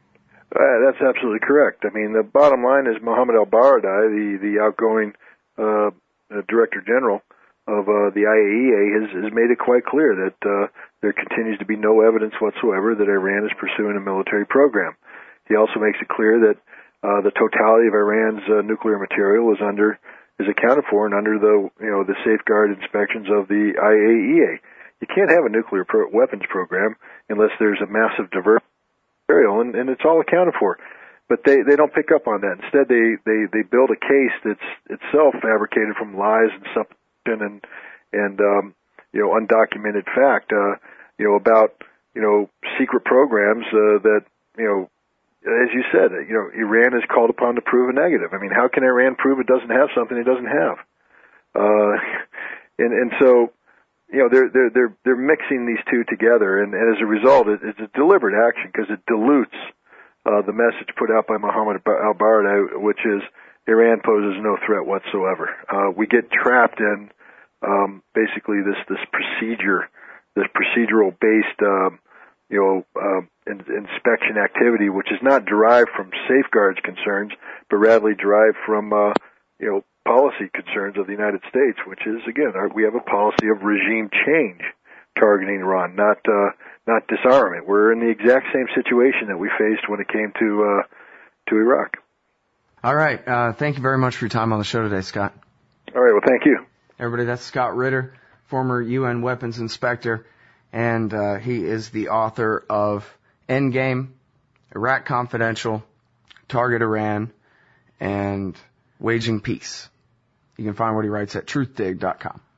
Uh, that's absolutely correct. I mean, the bottom line is Mohammed al-Baradei, the, the outgoing uh, uh, Director General of uh, the I A E A, has, has made it quite clear that uh, there continues to be no evidence whatsoever that Iran is pursuing a military program. He also makes it clear that uh, the totality of Iran's uh, nuclear material is under is accounted for and under the you know the safeguard inspections of the I A E A. You can't have a nuclear pro- weapons program unless there's a massive diversity. And, and it's all accounted for, but they they don't pick up on that. Instead, they they they build a case that's itself fabricated from lies and supposition and and um, you know undocumented fact. Uh, you know about you know secret programs uh, that you know as you said, you know Iran is called upon to prove a negative. I mean, how can Iran prove it doesn't have something it doesn't have? Uh, and and so. You know, they're, they're, they're, they're mixing these two together, and, and as a result, it, it's a deliberate action because it dilutes uh, the message put out by Mohammed al-Baradei, which is Iran poses no threat whatsoever. Uh, we get trapped in um, basically this, this procedure, this procedural-based, um, you know, uh, in, inspection activity, which is not derived from safeguards concerns, but rather derived from, uh, you know, policy concerns of the United States, which is, again, our, we have a policy of regime change targeting Iran, not uh, not disarmament. We're in the exact same situation that we faced when it came to uh, to Iraq. All right. Uh, thank you very much for your time on the show today, Scott. All right. Well, thank you. Everybody, that's Scott Ritter, former U N weapons inspector, and uh, he is the author of Endgame, Iraq Confidential, Target Iran, and Waging Peace. You can find what he writes at truth dig dot com.